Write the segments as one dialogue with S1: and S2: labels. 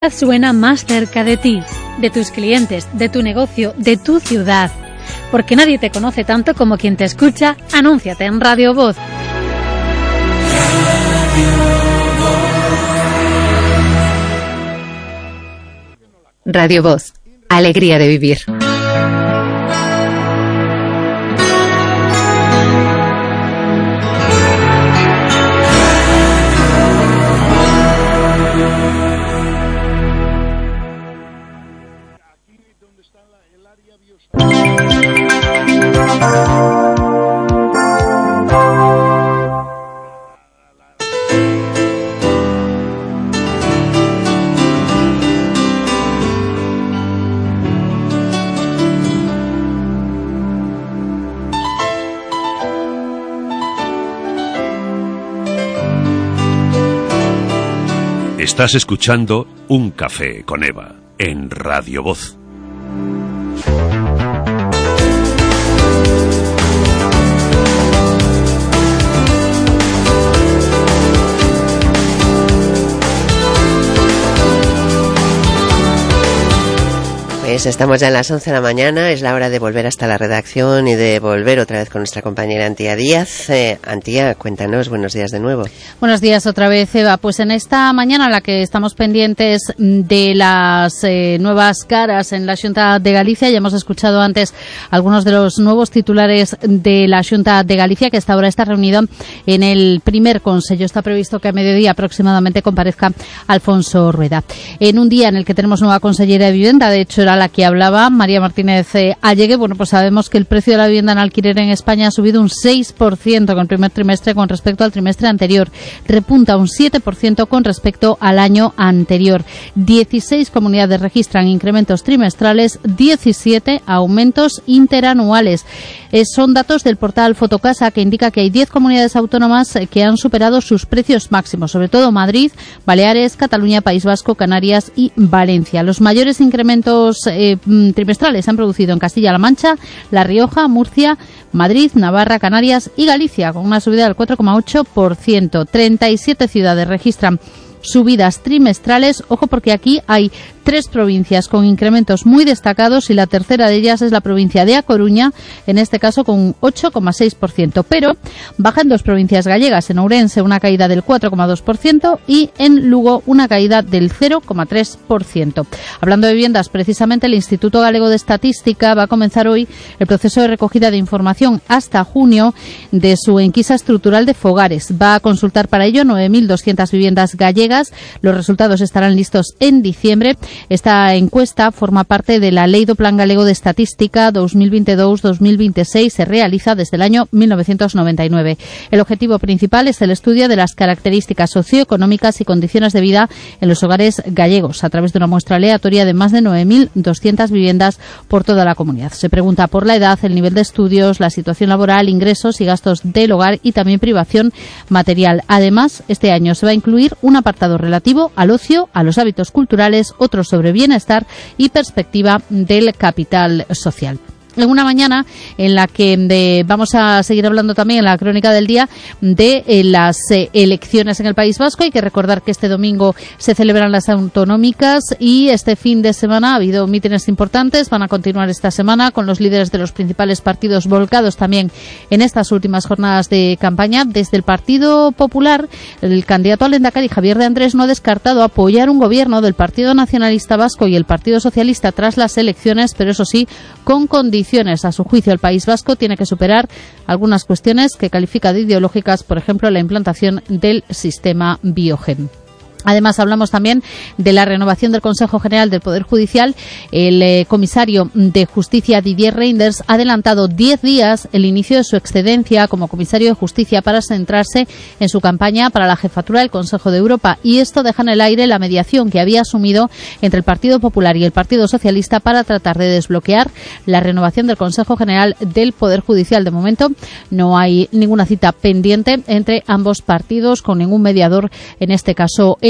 S1: Voz suena más cerca de ti, de tus clientes, de tu negocio, de tu ciudad. Porque nadie te conoce tanto como quien te escucha. Anúnciate en Radio Voz.
S2: Radio Voz, alegría de vivir.
S3: Estás escuchando Un Café con Eva en Radio Voz.
S4: Pues estamos ya en las 11 de la mañana, es la hora de volver hasta la redacción y de volver otra vez con nuestra compañera Antía Díaz. Antía, cuéntanos, buenos días de nuevo.
S5: Buenos días otra vez, Eva. Pues en esta mañana en la que estamos pendientes de las nuevas caras en la Xunta de Galicia, ya hemos escuchado antes algunos de los nuevos titulares de la Xunta de Galicia, que hasta ahora está reunido en el primer Consello. Está previsto que a mediodía aproximadamente comparezca Alfonso Rueda. En un día en el que tenemos nueva consellera de Vivienda, de hecho era la que hablaba María Martínez Allegue. Bueno, pues sabemos que el precio de la vivienda en alquiler en España ha subido un 6% con el primer trimestre con respecto al trimestre anterior. Repunta un 7% con respecto al año anterior. 16 comunidades registran incrementos trimestrales, 17 aumentos interanuales. Son datos del portal Fotocasa, que indica que hay 10 comunidades autónomas que han superado sus precios máximos, sobre todo Madrid, Baleares, Cataluña, País Vasco, Canarias y Valencia. Los mayores incrementos trimestrales se han producido en Castilla-La Mancha, La Rioja, Murcia, Madrid, Navarra, Canarias y Galicia, con una subida del 4,8%. 37 ciudades registran subidas trimestrales. Ojo, porque aquí hay 3 provincias con incrementos muy destacados y la tercera de ellas es la provincia de A Coruña, en este caso con un 8,6%. Pero bajan 2 provincias gallegas, en Ourense una caída del 4,2% y en Lugo una caída del 0,3%. Hablando de viviendas, precisamente el Instituto Galego de Estadística va a comenzar hoy el proceso de recogida de información hasta junio de su enquisa estructural de fogares. Va a consultar para ello 9.200 viviendas gallegas. Los resultados estarán listos en diciembre. Esta encuesta forma parte de la Lei do Plan Galego de Estatística 2022-2026. Se realiza desde el año 1999. El objetivo principal es el estudio de las características socioeconómicas y condiciones de vida en los hogares gallegos, a través de una muestra aleatoria de más de 9.200 viviendas por toda la comunidad. Se pregunta por la edad, el nivel de estudios, la situación laboral, ingresos y gastos del hogar y también privación material. Además, este año se va a incluir un apartado relativo al ocio, a los hábitos culturales, otros sobre bienestar y perspectiva del capital social. En una mañana en la que vamos a seguir hablando también en la crónica del día de las elecciones en el País Vasco. Hay que recordar que este domingo se celebran las autonómicas y este fin de semana ha habido mítines importantes. Van a continuar esta semana con los líderes de los principales partidos volcados también en estas últimas jornadas de campaña. Desde el Partido Popular, el candidato al Lehendakari, Javier de Andrés, no ha descartado apoyar un gobierno del Partido Nacionalista Vasco y el Partido Socialista tras las elecciones, pero eso sí, con condiciones. A su juicio, el País Vasco tiene que superar algunas cuestiones que califica de ideológicas, por ejemplo, la implantación del sistema Biogen. Además, hablamos también de la renovación del Consejo General del Poder Judicial. El comisario de Justicia, Didier Reinders, ha adelantado 10 días el inicio de su excedencia como comisario de Justicia para centrarse en su campaña para la jefatura del Consejo de Europa. Y esto deja en el aire la mediación que había asumido entre el Partido Popular y el Partido Socialista para tratar de desbloquear la renovación del Consejo General del Poder Judicial. De momento no hay ninguna cita pendiente entre ambos partidos, con ningún mediador, en este caso en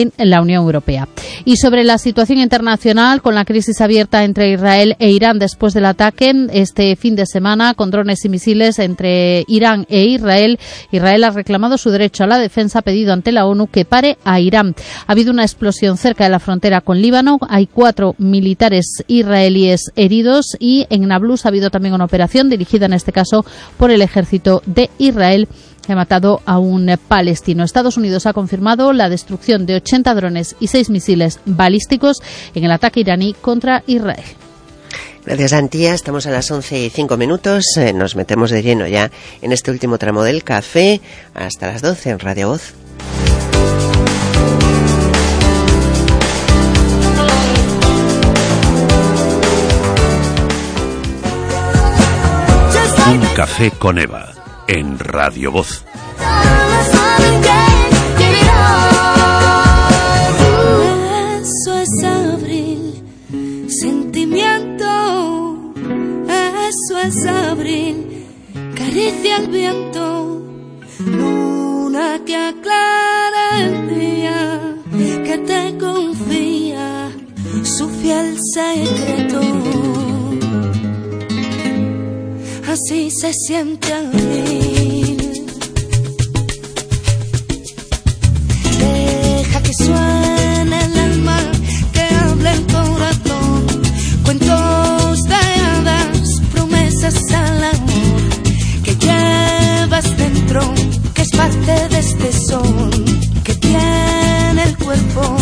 S5: en la Unión Europea. Y sobre la situación internacional, con la crisis abierta entre Israel e Irán después del ataque este fin de semana con drones y misiles entre Irán e Israel, Israel ha reclamado su derecho a la defensa, ha pedido ante la ONU que pare a Irán. Ha habido una explosión cerca de la frontera con Líbano, hay 4 militares israelíes heridos y en Nablus ha habido también una operación dirigida en este caso por el ejército de Israel, que ha matado a un palestino. Estados Unidos ha confirmado la destrucción de 80 drones y 6 misiles balísticos en el ataque iraní contra Israel.
S4: Gracias, Antía. Estamos a las 11:05. Nos metemos de lleno ya en este último tramo del café hasta las 12 en Radio Voz.
S3: Un café con Eva en Radio Voz.
S6: Eso es abril, sentimiento. Eso es abril, caricia al viento. Luna que aclara el día, que te confía su fiel secreto. Así se siente abril. Deja que suene el alma, que hable el corazón. Cuentos de hadas, promesas al amor que llevas dentro, que es parte de este son que tiene el cuerpo.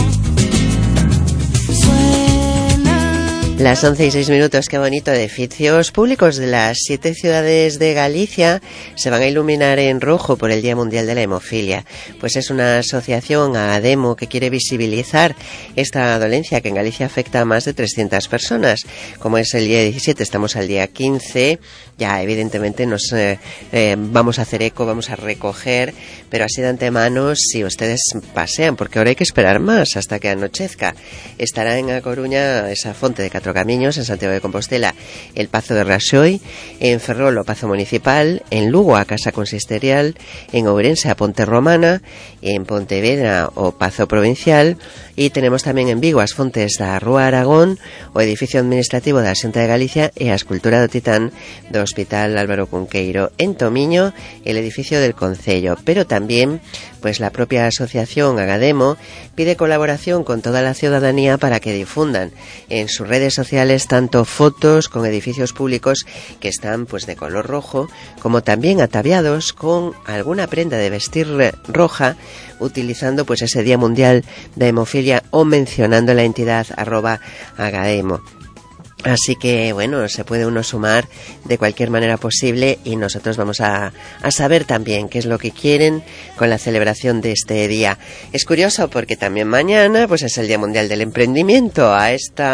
S4: Las 11:06, qué bonito. Edificios públicos de las 7 ciudades de Galicia se van a iluminar en rojo por el Día Mundial de la Hemofilia. Pues es una asociación, ADEMO, que quiere visibilizar esta dolencia que en Galicia afecta a más de 300 personas. Como es el día 17, estamos al día 15, ya evidentemente nos vamos a hacer eco, vamos a recoger, pero así de antemano, si ustedes pasean, porque ahora hay que esperar más hasta que anochezca. Estará en A Coruña esa fonte de Catro Camiños, en Santiago de Compostela el Pazo de Raxoi, en Ferrol o Pazo Municipal, en Lugo a Casa Consistorial, en Ourense a Ponte Romana, en Pontevedra o Pazo Provincial, e tenemos tamén en Vigo as fontes da Rúa Aragón, o edificio administrativo da Xunta de Galicia e a escultura do Titán do Hospital Álvaro Cunqueiro. En Tomiño, el edificio del Concello, pero también pues la propia asociación Agademo pide colaboración con toda la ciudadanía para que difundan en sus redes sociales tanto fotos con edificios públicos que están pues de color rojo, como también ataviados con alguna prenda de vestir roja, utilizando pues ese Día Mundial de Hemofilia o mencionando la entidad @Agademo. Así que, bueno, se puede uno sumar de cualquier manera posible y nosotros vamos a saber también qué es lo que quieren con la celebración de este día. Es curioso porque también mañana pues es el Día Mundial del Emprendimiento, a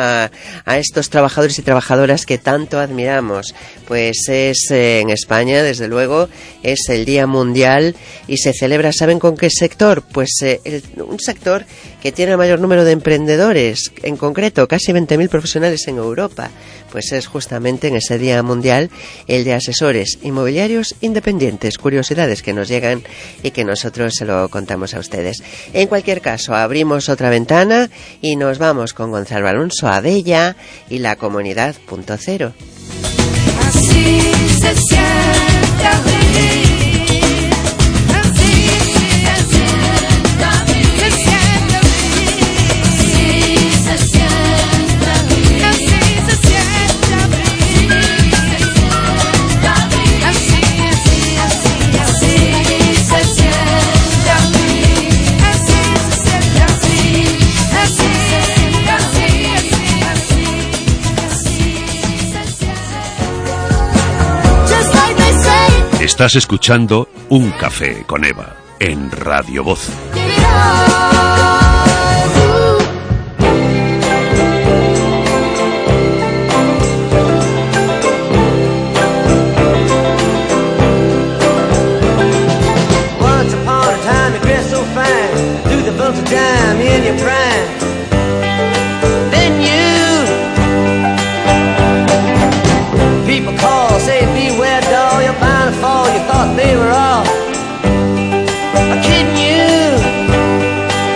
S4: estos trabajadores y trabajadoras que tanto admiramos. Pues es en España, desde luego, es el Día Mundial y se celebra, ¿saben con qué sector? Pues un sector que tiene el mayor número de emprendedores, en concreto casi 20.000 profesionales en Europa. Pues es justamente en ese Día Mundial el de asesores inmobiliarios independientes, curiosidades que nos llegan y que nosotros se lo contamos a ustedes. En cualquier caso, abrimos otra ventana y nos vamos con Gonzalo Alonso Abella y la Comunidad Punto Cero.
S6: Así se siente abril.
S3: Estás escuchando Un Café con Eva en Radio Voz.
S7: Once upon a time you dressed so fine, through the bumps of time in your prime. Then you people call, say beware doll, you're bound to fall. You thought they were all kidding you.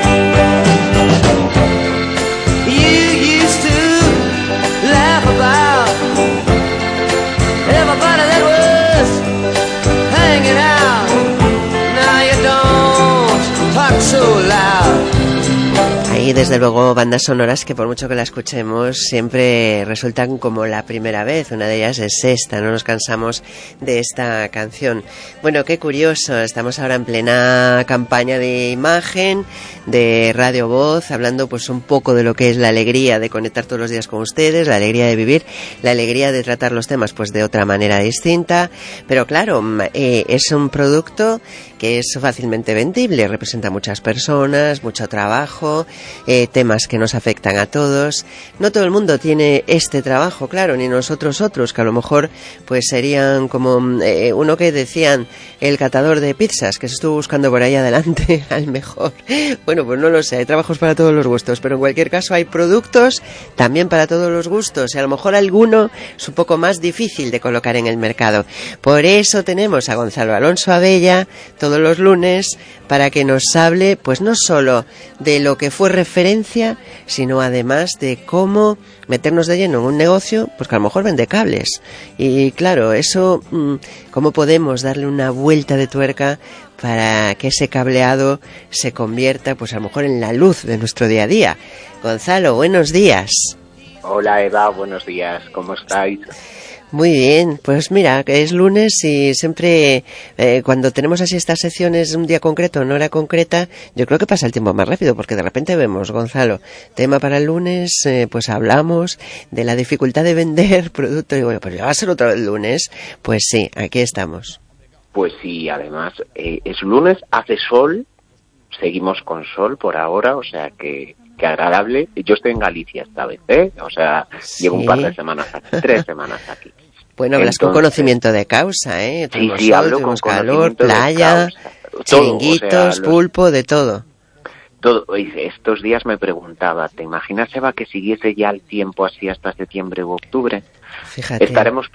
S4: desde luego bandas sonoras que por mucho que la escuchemos siempre resultan como la primera vez. Una de ellas es esta, no nos cansamos de esta canción. Bueno, qué curioso, estamos ahora en plena campaña de imagen de Radio Voz, hablando pues un poco de lo que es la alegría de conectar todos los días con ustedes, la alegría de vivir, la alegría de tratar los temas pues de otra manera distinta, pero claro, es un producto que es fácilmente vendible, representa a muchas personas, mucho trabajo, temas que nos afectan a todos. No todo el mundo tiene este trabajo, claro, ni nosotros otros, que a lo mejor pues serían como uno que decían el catador de pizzas, que se estuvo buscando por ahí adelante al mejor. Bueno, pues no lo sé, hay trabajos para todos los gustos, pero en cualquier caso hay productos también para todos los gustos, y a lo mejor alguno es un poco más difícil de colocar en el mercado. Por eso tenemos a Gonzalo Alonso Abella todos los lunes para que nos hable pues no solo de lo que fue referencia, sino además de cómo meternos de lleno en un negocio pues que a lo mejor vende cables. Y claro, eso, cómo podemos darle una vuelta de tuerca para que ese cableado se convierta pues a lo mejor en la luz de nuestro día a día. Gonzalo, buenos días.
S8: Hola Eva, buenos días, ¿cómo estáis?
S4: Muy bien, pues mira, que es lunes y siempre cuando tenemos así estas secciones un día concreto, una hora concreta, yo creo que pasa el tiempo más rápido, porque de repente vemos, Gonzalo, tema para el lunes, pues hablamos de la dificultad de vender productos y bueno, pues ya va a ser otra vez el lunes, pues sí, aquí estamos.
S8: Pues sí, además es lunes, hace sol, seguimos con sol por ahora, o sea que agradable. Yo estoy en Galicia esta vez, o sea,
S4: ¿Sí?
S8: Llevo un par de semanas aquí, 3 semanas aquí.
S4: Bueno, hablas con conocimiento de causa, Tenemos
S8: sí,
S4: sol,
S8: hablo
S4: tenemos
S8: con
S4: calor,
S8: conocimiento
S4: playa,
S8: de causa.
S4: chiringuitos,
S8: Todo, o sea,
S4: pulpo, de todo.
S8: Todo. Estos días me preguntaba, ¿te imaginas, Eva, que siguiese ya el tiempo así hasta septiembre u octubre?
S4: Fíjate.
S8: ¿Estaríamos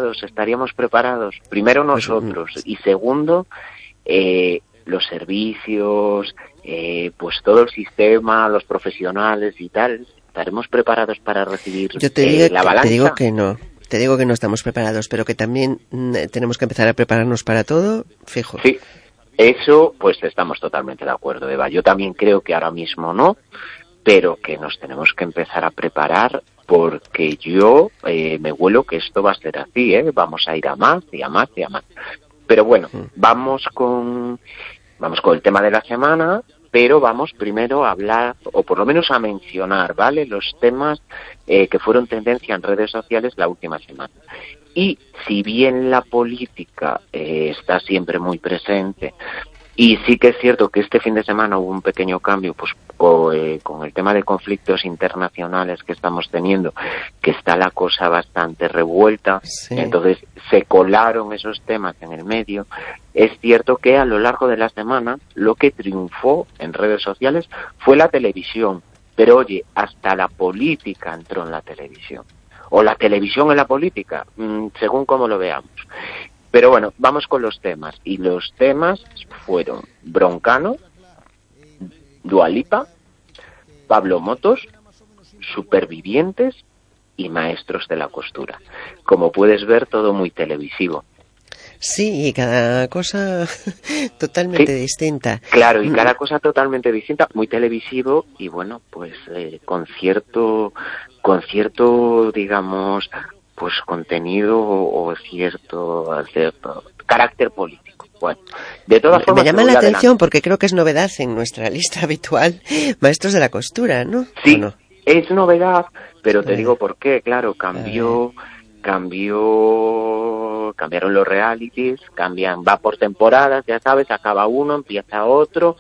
S8: preparados? Primero nosotros y segundo, los servicios, pues todo el sistema, los profesionales y tal. ¿Estaremos preparados para recibir la avalancha?
S4: Te digo que no estamos preparados, pero que también tenemos que empezar a prepararnos para todo, fijo.
S8: Sí, eso pues estamos totalmente de acuerdo, Eva. Yo también creo que ahora mismo no, pero que nos tenemos que empezar a preparar porque yo me huelo que esto va a ser así, vamos a ir a más y a más y a más. Pero bueno, vamos con el tema de la semana, pero vamos primero a hablar, o por lo menos a mencionar, ¿vale?, los temas que fueron tendencia en redes sociales la última semana. Y si bien la política está siempre muy presente, y sí que es cierto que este fin de semana hubo un pequeño cambio pues con el tema de conflictos internacionales que estamos teniendo, que está la cosa bastante revuelta, sí. Entonces se colaron esos temas en el medio. Es cierto que a lo largo de la semana lo que triunfó en redes sociales fue la televisión, pero oye, hasta la política entró en la televisión, o la televisión en la política, según como lo veamos. Pero bueno, vamos con los temas. Y los temas fueron Broncano, Dua Lipa, Pablo Motos, Supervivientes y Maestros de la Costura. Como puedes ver, todo muy televisivo.
S4: Sí, y cada cosa totalmente distinta.
S8: Claro, y cada cosa totalmente distinta, muy televisivo y bueno, pues con cierto, digamos, pues contenido o cierto carácter político. Bueno, de todas formas...
S4: Me llama la atención porque creo que es novedad en nuestra lista habitual, Maestros de la Costura, ¿no?
S8: Sí,
S4: ¿O no?
S8: Es novedad, pero te digo por qué, claro, cambiaron los realities, va por temporadas, ya sabes, acaba uno, empieza otro...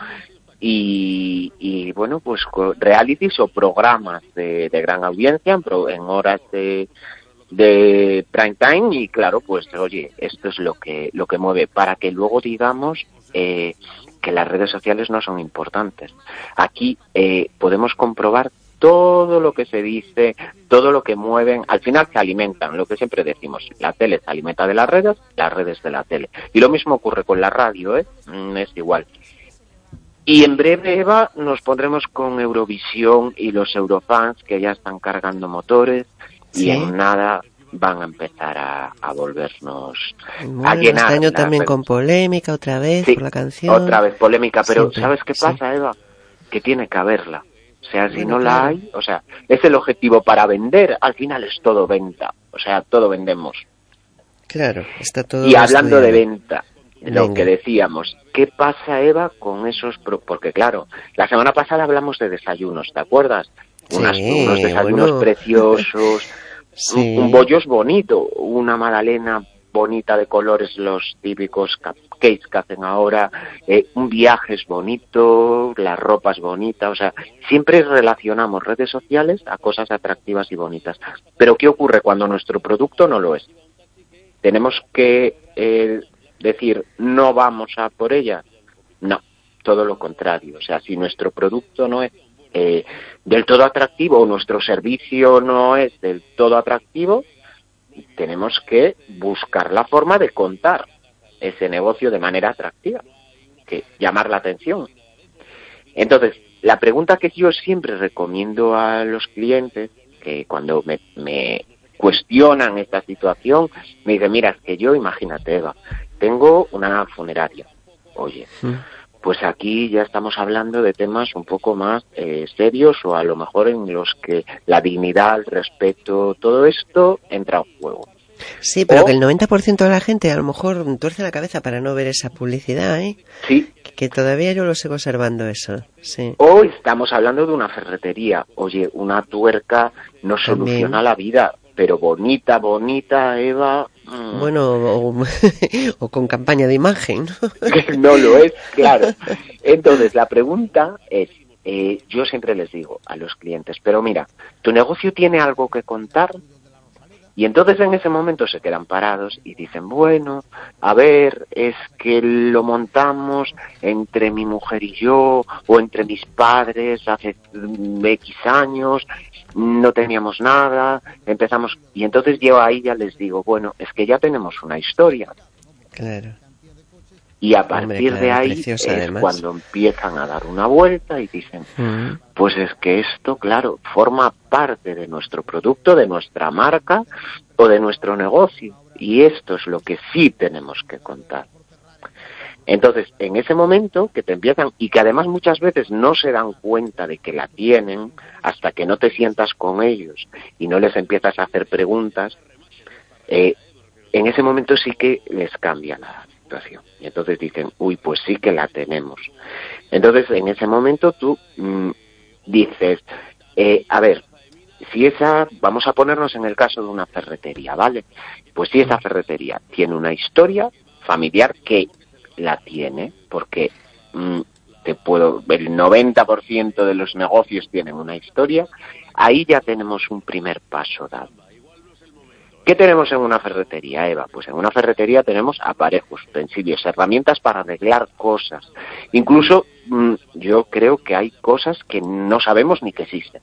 S8: Y bueno, pues realities o programas de gran audiencia en horas de prime time y claro, pues oye, esto es lo que mueve para que luego digamos que las redes sociales no son importantes. Aquí podemos comprobar todo lo que se dice, todo lo que mueven, al final se alimentan, lo que siempre decimos, la tele se alimenta de las redes de la tele. Y lo mismo ocurre con la radio, es igual. Y en breve, Eva, nos pondremos con Eurovisión y los Eurofans que ya están cargando motores. ¿Sí? Y en nada van a empezar a volvernos a llenar.
S4: Este año también con polémica otra vez, sí, por la canción.
S8: Otra vez polémica, pero
S4: siempre,
S8: ¿sabes qué pasa, Eva? Que tiene que haberla. O sea, si no la hay, o sea, es el objetivo para vender, al final es todo venta, o sea, todo vendemos.
S4: Claro, está todo.
S8: Y hablando de venta, lo que decíamos, ¿qué pasa, Eva, con esos? Porque claro, la semana pasada hablamos de desayunos, ¿te acuerdas? Unos desayunos preciosos, un bollo es bonito, una magdalena bonita de colores, los típicos cupcakes que hacen ahora, un viaje es bonito, la ropa es bonita, o sea, siempre relacionamos redes sociales a cosas atractivas y bonitas. Pero ¿qué ocurre cuando nuestro producto no lo es? ¿Tenemos que decir no vamos a por ella? No, todo lo contrario. O sea, si nuestro producto no es del todo atractivo o nuestro servicio no es del todo atractivo, tenemos que buscar la forma de contar ese negocio de manera atractiva, que llamar la atención. Entonces, la pregunta que yo siempre recomiendo a los clientes, que cuando me cuestionan esta situación, me dicen, mira, es que yo, imagínate, Eva, tengo una funeraria. Oye, pues aquí ya estamos hablando de temas un poco más serios, o a lo mejor en los que la dignidad, el respeto, todo esto entra en juego.
S4: Sí, pero que el 90% de la gente a lo mejor tuerce la cabeza para no ver esa publicidad, ¿eh?
S8: Sí.
S4: Que todavía yo lo sigo observando eso, sí.
S8: O estamos hablando de una ferretería. Oye, una tuerca no soluciona la vida, pero bonita, Eva...
S4: Bueno, o con campaña de imagen, ¿no?
S8: No lo es, claro. Entonces, la pregunta es, yo siempre les digo a los clientes, pero mira, ¿tu negocio tiene algo que contar? Y entonces en ese momento se quedan parados y dicen, bueno, a ver, es que lo montamos entre mi mujer y yo, o entre mis padres hace X años, no teníamos nada, empezamos, y entonces yo ahí ya les digo, bueno, es que ya tenemos una historia.
S4: Claro.
S8: Y a partir de ahí es además cuando empiezan a dar una vuelta y dicen, pues es que esto, claro, forma parte de nuestro producto, de nuestra marca o de nuestro negocio. Y esto es lo que sí tenemos que contar. Entonces, en ese momento que te empiezan, y que además muchas veces no se dan cuenta de que la tienen hasta que no te sientas con ellos y no les empiezas a hacer preguntas, en ese momento sí que les cambia la situación. Y entonces dicen, uy, pues sí que la tenemos. Entonces, en ese momento tú dices, a ver, si esa, vamos a ponernos en el caso de una ferretería, ¿vale? Pues si esa ferretería tiene una historia familiar, que la tiene, porque el 90% de los negocios tienen una historia, ahí ya tenemos un primer paso dado. ¿Qué tenemos en una ferretería, Eva? Pues en una ferretería tenemos aparejos, utensilios, herramientas para arreglar cosas. Incluso yo creo que hay cosas que no sabemos ni que existen.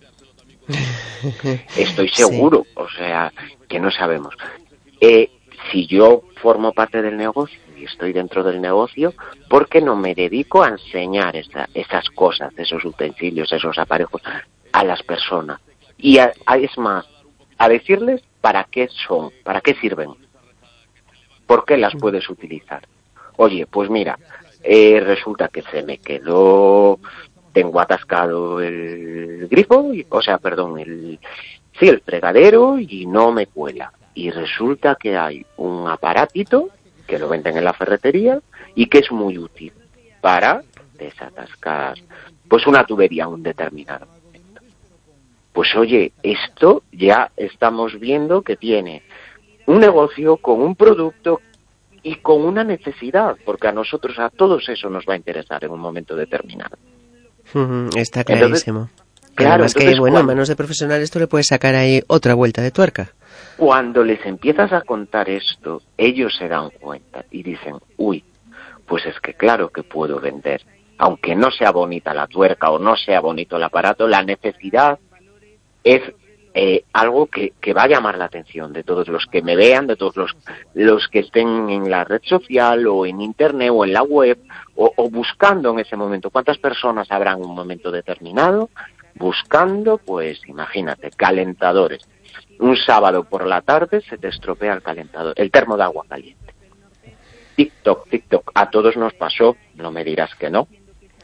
S8: Estoy seguro, o sea, que no sabemos. Si yo formo parte del negocio y estoy dentro del negocio, ¿por qué no me dedico a enseñar esas cosas, esos utensilios, esos aparejos a las personas? Y es más, a decirles para qué son, para qué sirven, por qué las puedes utilizar. Oye, pues mira, resulta que se me quedó, tengo atascado el grifo, el fregadero y no me cuela. Y resulta que hay un aparatito que lo venden en la ferretería y que es muy útil para desatascar pues una tubería, un determinado. Pues oye, esto ya estamos viendo que tiene un negocio con un producto y con una necesidad, porque a nosotros, a todos eso nos va a interesar en un momento determinado.
S4: Está clarísimo. Claro, además que, bueno, en manos de profesionales tú le puedes sacar ahí otra vuelta de tuerca.
S8: Cuando les empiezas a contar esto, ellos se dan cuenta y dicen, uy, pues es que claro que puedo vender. Aunque no sea bonita la tuerca o no sea bonito el aparato, la necesidad es algo que va a llamar la atención de todos los que me vean, de todos los que estén en la red social o en internet o en la web o buscando en ese momento. ¿Cuántas personas habrá en un momento determinado buscando? Pues imagínate, calentadores. Un sábado por la tarde se te estropea el calentador, el termo de agua caliente. TikTok, a todos nos pasó, no me dirás que no.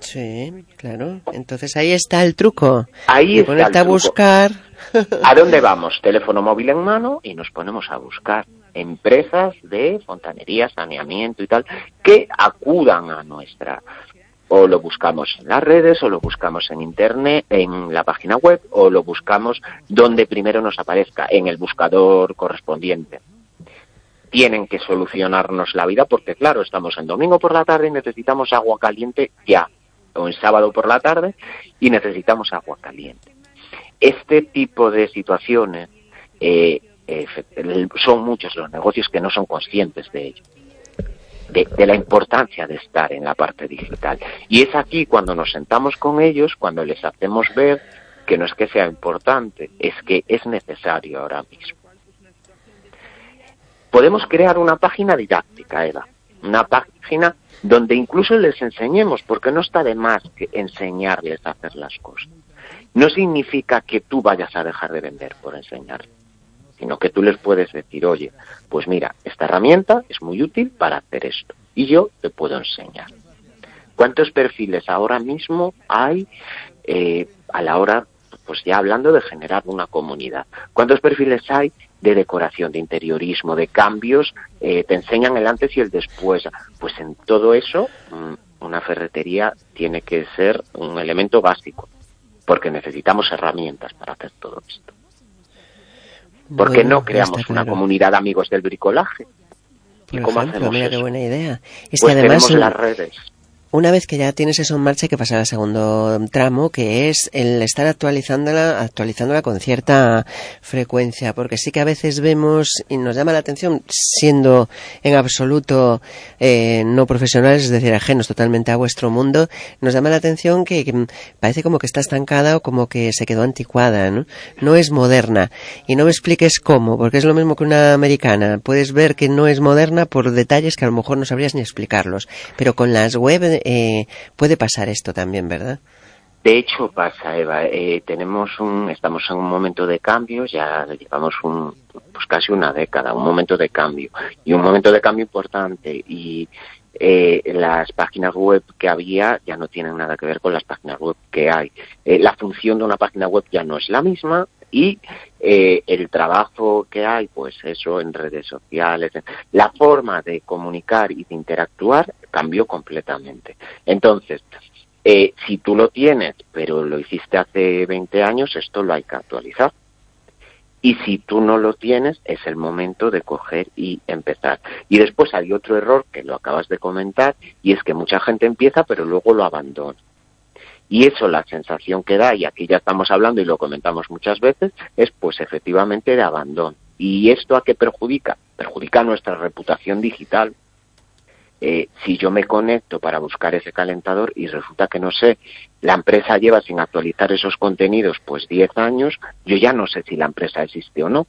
S4: Sí, claro. Entonces ahí está el truco.
S8: Ahí está
S4: ponerte a buscar.
S8: ¿A dónde vamos? Teléfono móvil en mano y nos ponemos a buscar empresas de fontanería, saneamiento y tal, que acudan a nuestra... O lo buscamos en las redes, o lo buscamos en internet, en la página web, o lo buscamos donde primero nos aparezca, en el buscador correspondiente. Tienen que solucionarnos la vida porque, claro, estamos en domingo por la tarde y necesitamos agua caliente ya, o en sábado por la tarde y necesitamos agua caliente. Este tipo de situaciones son muchos los negocios que no son conscientes de ello. De la importancia de estar en la parte digital. Y es aquí cuando nos sentamos con ellos, cuando les hacemos ver que no es que sea importante, es que es necesario ahora mismo. Podemos crear una página didáctica, Eva, una página donde incluso les enseñemos, porque no está de más que enseñarles a hacer las cosas. No significa que tú vayas a dejar de vender por enseñarles, sino que tú les puedes decir, oye, pues mira, esta herramienta es muy útil para hacer esto, y yo te puedo enseñar. ¿Cuántos perfiles ahora mismo hay a la hora, pues ya hablando de generar una comunidad? ¿Cuántos perfiles hay de decoración, de interiorismo, de cambios? Te enseñan el antes y el después. Pues en todo eso, una ferretería tiene que ser un elemento básico, porque necesitamos herramientas para hacer todo esto. ¿Por qué no creamos una comunidad de amigos del bricolaje? ¿Y cómo hacemos
S4: mira
S8: eso?
S4: Qué buena idea.
S8: Pues además tenemos las redes.
S4: Una vez que ya tienes eso en marcha, hay que pasar al segundo tramo, que es el estar actualizándola con cierta frecuencia, porque sí que a veces vemos y nos llama la atención, siendo en absoluto no profesionales, es decir, ajenos totalmente a vuestro mundo, nos llama la atención que parece como que está estancada o como que se quedó anticuada, ¿no? No es moderna. Y no me expliques cómo, porque es lo mismo que una americana. Puedes ver que no es moderna por detalles que a lo mejor no sabrías ni explicarlos. Pero con las web puede pasar esto también, ¿verdad?
S8: De hecho pasa, Eva. Estamos en un momento de cambio, ya llevamos pues casi una década, un momento de cambio, y un momento de cambio importante, y las páginas web que había ya no tienen nada que ver con las páginas web que hay. La función de una página web ya no es la misma, y el trabajo que hay, pues eso, en redes sociales, la forma de comunicar y de interactuar cambió completamente. Entonces, si tú lo tienes, pero lo hiciste hace 20 años, esto lo hay que actualizar. Y si tú no lo tienes, es el momento de coger y empezar. Y después hay otro error que lo acabas de comentar, y es que mucha gente empieza, pero luego lo abandona. Y eso, la sensación que da, y aquí ya estamos hablando y lo comentamos muchas veces, es pues efectivamente de abandono. ¿Y esto a qué perjudica? Perjudica nuestra reputación digital. Si yo me conecto para buscar ese calentador y resulta que no sé, la empresa lleva sin actualizar esos contenidos pues 10 años, yo ya no sé si la empresa existe o no.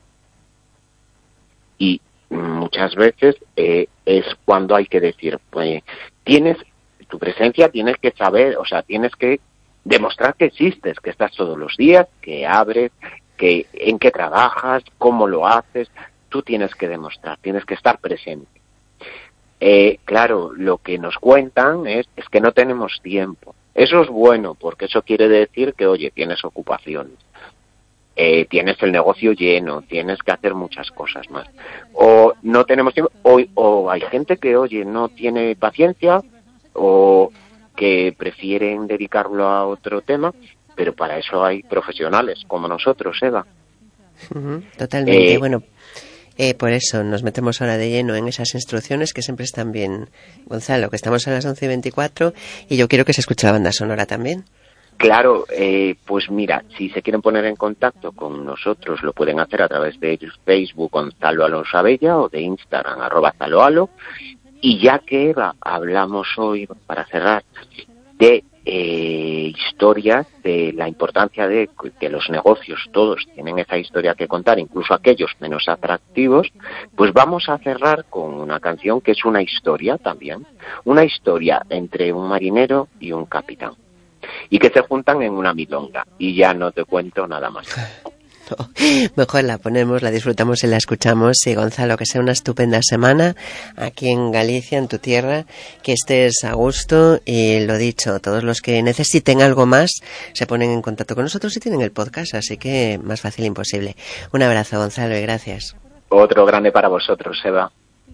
S8: Y muchas veces es cuando hay que decir, pues tu presencia tienes que saber, o sea, tienes que demostrar que existes, que estás todos los días, que abres, que en qué trabajas, cómo lo haces. Tú tienes que demostrar, tienes que estar presente. Claro, lo que nos cuentan es que no tenemos tiempo. Eso es bueno, porque eso quiere decir que, oye, tienes ocupaciones, tienes el negocio lleno, tienes que hacer muchas cosas más. O no tenemos tiempo, o hay gente que, oye, no tiene paciencia, o que prefieren dedicarlo a otro tema, pero para eso hay profesionales como nosotros, Eva.
S4: Totalmente, bueno. Por eso nos metemos ahora de lleno en esas instrucciones que siempre están bien, Gonzalo, que estamos a las 11:24 y yo quiero que se escuche la banda sonora también.
S8: Claro, pues mira, si se quieren poner en contacto con nosotros lo pueden hacer a través de Facebook Gonzalo Alonso Abella o de Instagram @zaloalo. Y ya que, Eva, hablamos hoy, para cerrar, de historias, de la importancia de que los negocios todos tienen esa historia que contar, incluso aquellos menos atractivos, pues vamos a cerrar con una canción que es una historia también, una historia entre un marinero y un capitán, y que se juntan en una milonga, y ya no te cuento nada más.
S4: No, mejor la ponemos, la disfrutamos y la escuchamos. Y Gonzalo, que sea una estupenda semana aquí en Galicia, en tu tierra, que estés a gusto y lo dicho, todos los que necesiten algo más se ponen en contacto con nosotros y tienen el podcast, así que más fácil imposible. Un abrazo, Gonzalo, y gracias.
S8: Otro grande para vosotros, Eva.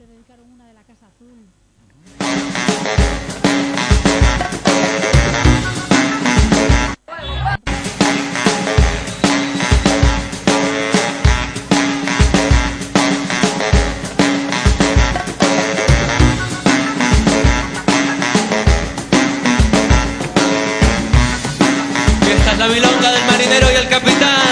S9: La milonga del marinero y el capitán.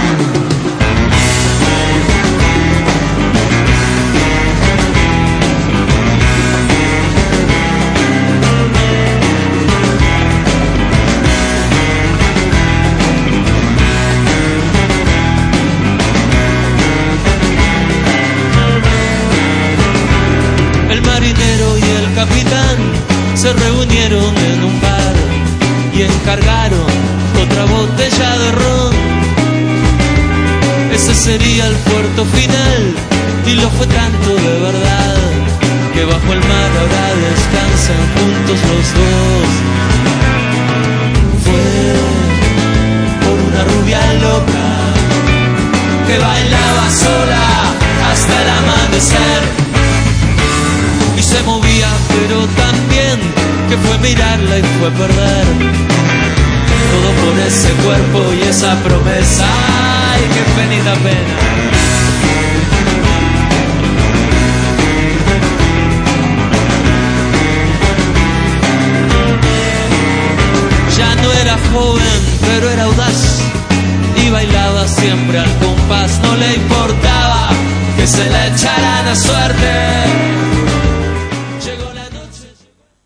S9: El marinero y el capitán se reunieron en un bar y encargaron otra botella de ron. Ese sería el puerto final, y lo fue tanto de verdad, que bajo el mar ahora descansan juntos los dos. Fue por una rubia loca que bailaba sola hasta el amanecer, y se movía pero tan bien que fue mirarla y fue perder todo por ese cuerpo y esa promesa. ¡Ay, qué penita pena! Ya no era joven, pero era audaz y bailaba siempre al compás. No le importaba que se la echaran a suerte. Llegó la noche.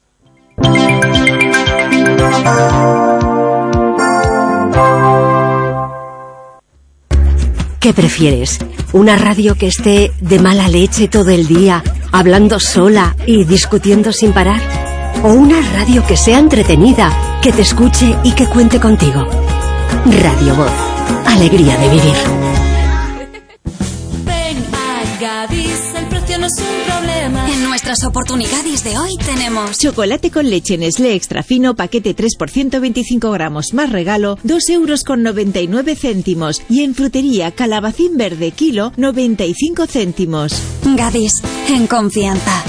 S10: ¿Qué prefieres? ¿Una radio que esté de mala leche todo el día, hablando sola y discutiendo sin parar? ¿O una radio que sea entretenida, que te escuche y que cuente contigo? Radio Voz. Alegría de vivir.
S11: Ven a Gadis, el precio no es un problema. En nuestras oportunidades de hoy tenemos
S12: chocolate con leche Nestlé extra fino, paquete 3% 25 gramos más regalo, 2,99 €. Y en frutería, calabacín verde kilo, 95 céntimos.
S11: Gadis, en confianza.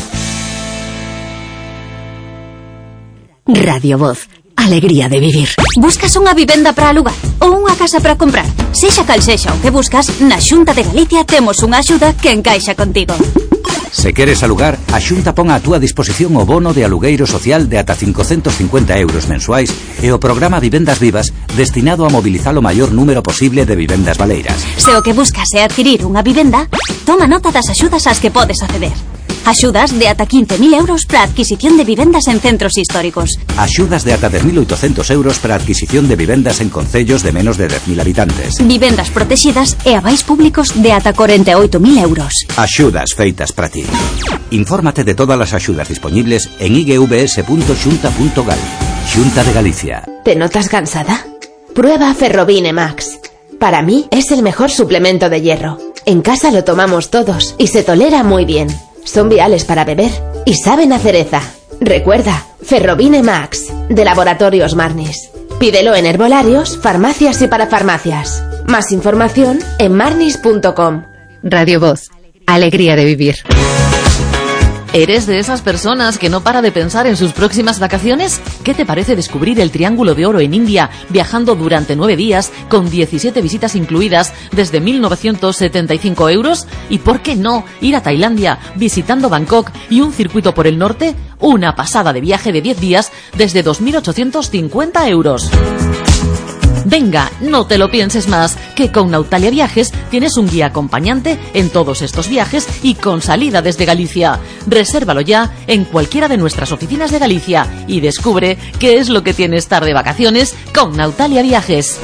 S10: Radio Voz. Alegría de vivir.
S11: Buscas unha vivenda para alugar ou unha casa para comprar? Sexa cal sexa o que buscas, na Xunta de Galicia temos unha axuda que encaixa contigo.
S13: Se queres alugar, a Xunta pon a túa disposición o bono de alugueiro social de ata 550 € mensuais e o programa Vivendas Vivas destinado a mobilizar o maior número posible de vivendas baleiras.
S11: Se o que buscas é adquirir unha vivenda, toma nota das axudas ás que podes acceder. Axudas de ata 15.000 € para a adquisición de vivendas en centros históricos.
S13: Axudas de ata 10.800 € para a adquisición de vivendas en concellos de menos de 10.000 habitantes.
S11: Vivendas protegidas e avais públicos de ata 48.000 €.
S13: Axudas feitas para ti. Infórmate de todas as axudas disponibles en igvs.xunta.gal. Xunta de Galicia.
S14: ¿Te notas cansada? Prueba Ferrobine Max. Para mí es el mejor suplemento de hierro. En casa lo tomamos todos y se tolera muy bien. Son viales para beber y saben a cereza. Recuerda, Ferrobine Max, de Laboratorios Marnis. Pídelo en herbolarios, farmacias y parafarmacias. Más información en marnis.com.
S2: Radio Voz. Alegría de vivir.
S15: ¿Eres de esas personas que no para de pensar en sus próximas vacaciones? ¿Qué te parece descubrir el Triángulo de Oro en India, viajando durante 9 días, con 17 visitas incluidas, desde 1.975 €? ¿Y por qué no ir a Tailandia, visitando Bangkok y un circuito por el norte? Una pasada de viaje de 10 días, desde 2.850 €. Venga, no te lo pienses más, que con Nautalia Viajes tienes un guía acompañante en todos estos viajes y con salida desde Galicia. Resérvalo ya en cualquiera de nuestras oficinas de Galicia y descubre qué es lo que tiene estar de vacaciones con Nautalia Viajes.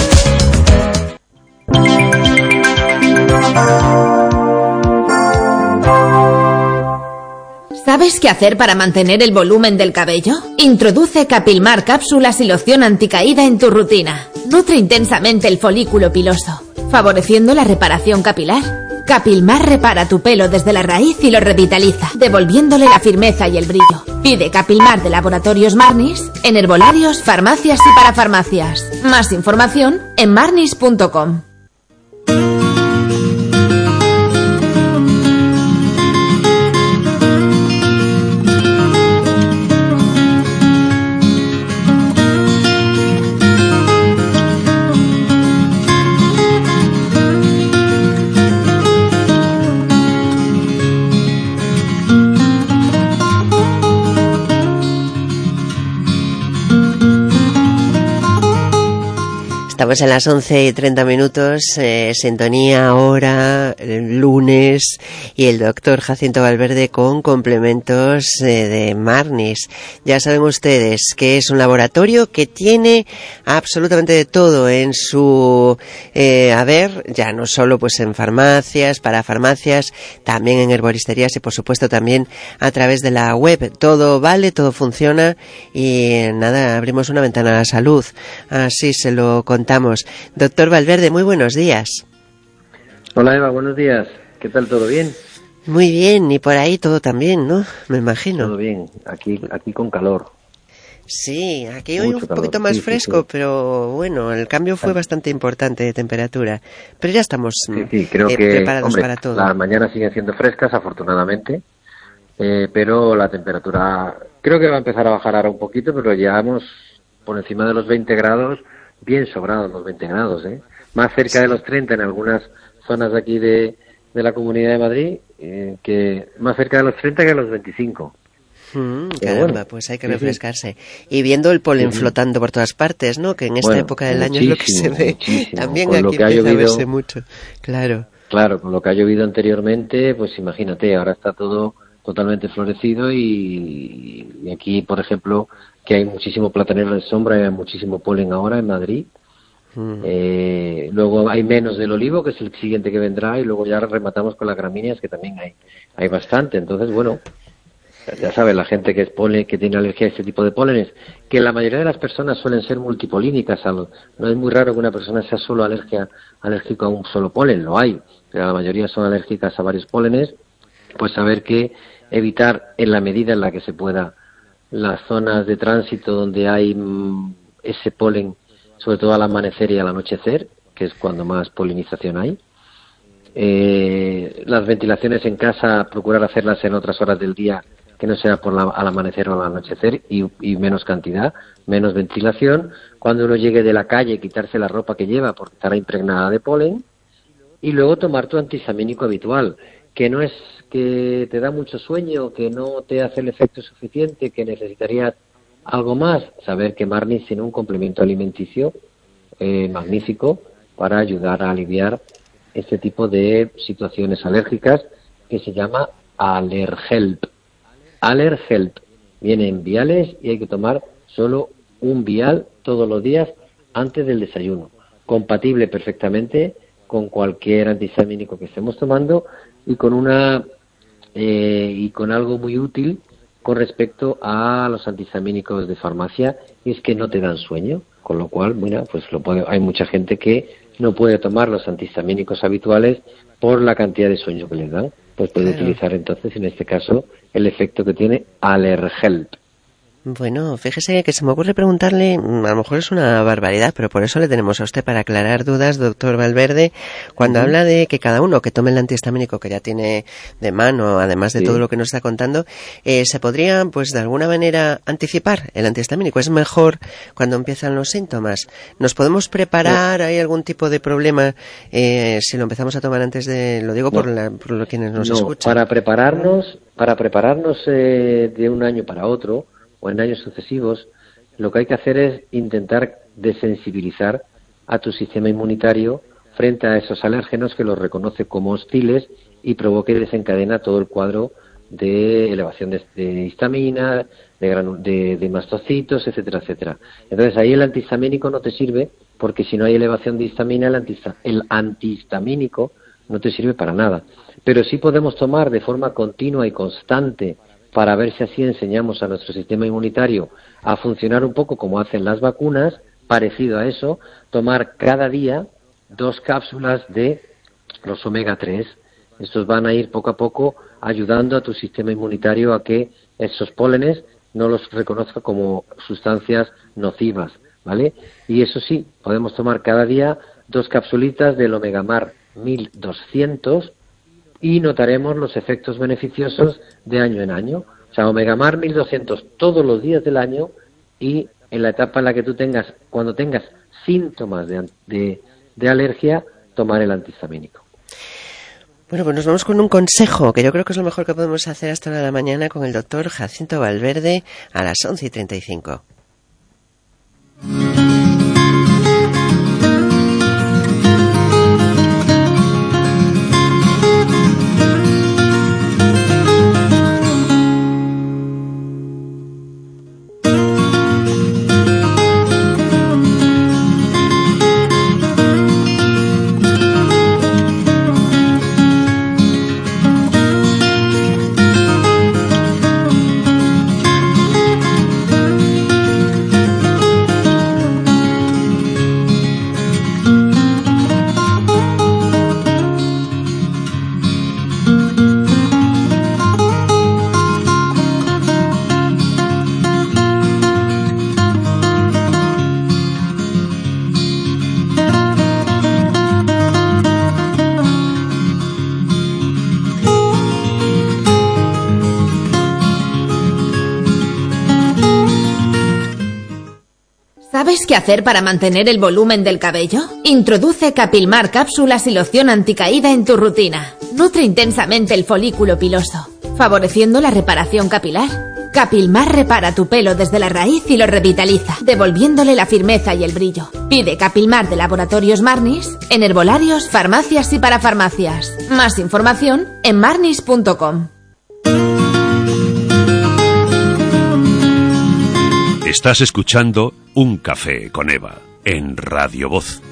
S14: ¿Sabes qué hacer para mantener el volumen del cabello? Introduce Capilmar cápsulas y loción anticaída en tu rutina. Nutre intensamente el folículo piloso. favoreciendo la reparación capilar. Capilmar repara tu pelo desde la raíz y lo revitaliza, devolviéndole la firmeza y el brillo. Pide Capilmar de Laboratorios Marnis en herbolarios, farmacias y parafarmacias. Más información en marnis.com.
S4: Estamos en las 11:30, sintonía ahora, el lunes, y el doctor Jacinto Valverde con complementos de Marnis. Ya saben ustedes que es un laboratorio que tiene absolutamente de todo en su haber, ya no solo pues en farmacias, para farmacias, también en herboristerías y por supuesto también a través de la web. Todo vale, todo funciona y nada, abrimos una ventana a la salud. Así se lo contamos. Doctor Valverde, muy buenos días.
S16: Hola Eva, buenos días. ¿Qué tal? ¿Todo bien?
S4: Muy bien, y por ahí todo también, ¿no? Me imagino.
S16: Todo bien, aquí con calor.
S4: Sí, aquí hoy
S16: Mucho
S4: un poquito más fresco,
S16: sí.
S4: Pero bueno, el cambio fue bastante importante de temperatura. Pero ya estamos
S16: creo que,
S4: preparados para todo.
S16: Las mañanas siguen siendo frescas, afortunadamente, pero la temperatura creo que va a empezar a bajar ahora un poquito, pero llevamos por encima de los 20 grados, bien sobrados los 20 grados, más cerca de los 30 en algunas zonas de aquí de la Comunidad de Madrid, que más cerca de los 30 que de los 25.
S4: Caramba, bueno, pues hay que refrescarse. Y viendo el polen flotando por todas partes, ¿no? Que en esta época del año es lo que se ve. También
S16: con
S4: aquí
S16: lo que
S4: empieza
S16: ha llovido,
S4: a verse mucho. Claro,
S16: con lo que ha llovido anteriormente, pues imagínate, ahora está todo totalmente florecido y aquí, por ejemplo, que hay muchísimo platanero de sombra y hay muchísimo polen ahora en Madrid. Luego hay menos del olivo, que es el siguiente que vendrá, y luego ya rematamos con las gramíneas, que también hay bastante. Entonces, bueno, ya sabes, la gente que tiene alergia a este tipo de pólenes, que la mayoría de las personas suelen ser multipolínicas, no es muy raro que una persona sea solo alérgico a un solo polen, lo hay, pero la mayoría son alérgicas a varios pólenes. Pues saber que evitar en la medida en la que se pueda las zonas de tránsito donde hay ese polen, sobre todo al amanecer y al anochecer, que es cuando más polinización hay. Las ventilaciones en casa, procurar hacerlas en otras horas del día que no sea al amanecer o al anochecer, y menos cantidad, menos ventilación. Cuando uno llegue de la calle, quitarse la ropa que lleva porque estará impregnada de polen, y luego tomar tu antihistamínico habitual, que no es que te da mucho sueño, que no te hace el efecto suficiente, que necesitarías algo más. Saber que Marnis tiene un complemento alimenticio magnífico para ayudar a aliviar este tipo de situaciones alérgicas, que se llama Allerhelp. Allerhelp viene en viales y hay que tomar solo un vial todos los días antes del desayuno, compatible perfectamente con cualquier antihistamínico que estemos tomando, y con algo muy útil con respecto a los antihistamínicos de farmacia, y es que no te dan sueño, con lo cual, bueno, pues hay mucha gente que no puede tomar los antihistamínicos habituales por la cantidad de sueño que les dan. Pues puede utilizar entonces, en este caso, el efecto que tiene Allerhelp.
S4: Bueno, fíjese que se me ocurre preguntarle, a lo mejor es una barbaridad, pero por eso le tenemos a usted para aclarar dudas, doctor Valverde, cuando habla de que cada uno que tome el antihistamínico que ya tiene de mano, además de todo lo que nos está contando, se podría, pues de alguna manera, anticipar el antihistamínico. Es mejor cuando empiezan los síntomas. ¿Nos podemos preparar? ¿Hay algún tipo de problema si lo empezamos a tomar antes de, lo digo por lo quienes nos escuchan?
S16: Para prepararnos de un año para otro, o en años sucesivos, lo que hay que hacer es intentar desensibilizar a tu sistema inmunitario frente a esos alérgenos que los reconoce como hostiles y provoca y desencadena todo el cuadro de elevación de histamina, de mastocitos, etcétera, etcétera. Entonces ahí el antihistamínico no te sirve, porque si no hay elevación de histamina, el antihistamínico no te sirve para nada. Pero sí podemos tomar de forma continua y constante, para ver si así enseñamos a nuestro sistema inmunitario a funcionar un poco como hacen las vacunas, parecido a eso, tomar cada día 2 cápsulas de los omega 3. Estos van a ir poco a poco ayudando a tu sistema inmunitario a que esos pólenes no los reconozca como sustancias nocivas, ¿vale? Y eso sí, podemos tomar cada día 2 capsulitas del Omega Mar 1200 y notaremos los efectos beneficiosos de año en año. O sea, Omega Mar 1200 todos los días del año, y en la etapa en la que tú tengas, cuando tengas síntomas de alergia, tomar el antihistamínico.
S4: Bueno, pues nos vamos con un consejo, que yo creo que es lo mejor que podemos hacer hasta la hora de la mañana, con el doctor Jacinto Valverde a las 11:35.
S14: ¿Sabes qué hacer para mantener el volumen del cabello? Introduce Capilmar cápsulas y loción anticaída en tu rutina. Nutre intensamente el folículo piloso, favoreciendo la reparación capilar. Capilmar repara tu pelo desde la raíz y lo revitaliza, devolviéndole la firmeza y el brillo. Pide Capilmar de Laboratorios Marnis en herbolarios, farmacias y parafarmacias. Más información en marnis.com.
S3: Estás escuchando Un Café con Eva en Radio Voz.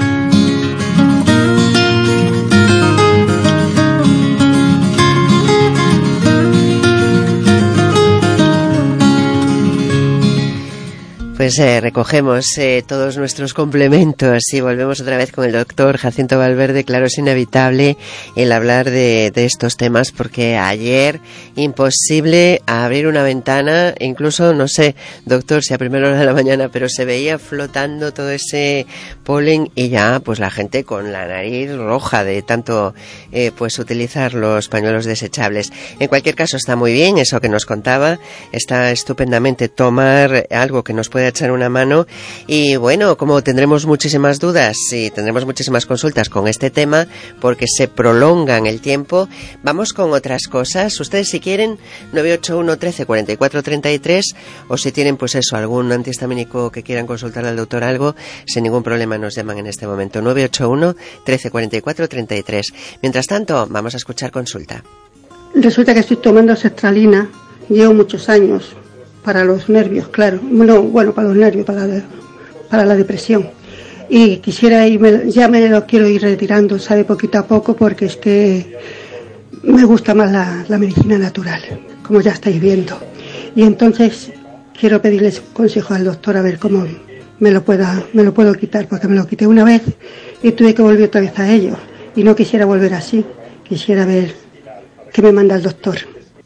S4: Pues recogemos todos nuestros complementos y volvemos otra vez con el doctor Jacinto Valverde. Claro, es inevitable el hablar de estos temas, porque ayer imposible abrir una ventana, incluso, no sé, doctor, si a primera hora de la mañana, pero se veía flotando todo ese polen y ya pues la gente con la nariz roja de tanto pues utilizar los pañuelos desechables. En cualquier caso, está muy bien eso que nos contaba, está estupendamente tomar algo que nos puede echar una mano. Y bueno, como tendremos muchísimas dudas y tendremos muchísimas consultas con este tema, porque se prolongan el tiempo, vamos con otras cosas. Ustedes, si quieren, 981 13 44 33, o si tienen pues eso, algún antihistamínico que quieran consultar al doctor, algo, sin ningún problema nos llaman en este momento, 981 13 44 33. Mientras tanto, vamos a escuchar consulta.
S17: Resulta que estoy tomando sertralina, llevo muchos años, para los nervios, claro. Bueno, para los nervios, para la depresión. Y quisiera irme, ya me lo quiero ir retirando, sabe, poquito a poco, porque es que me gusta más la medicina natural, como ya estáis viendo. Y entonces quiero pedirles consejo al doctor a ver cómo me lo puedo quitar, porque me lo quité una vez y tuve que volver otra vez a ello. Y no quisiera volver así, quisiera ver qué me manda el doctor.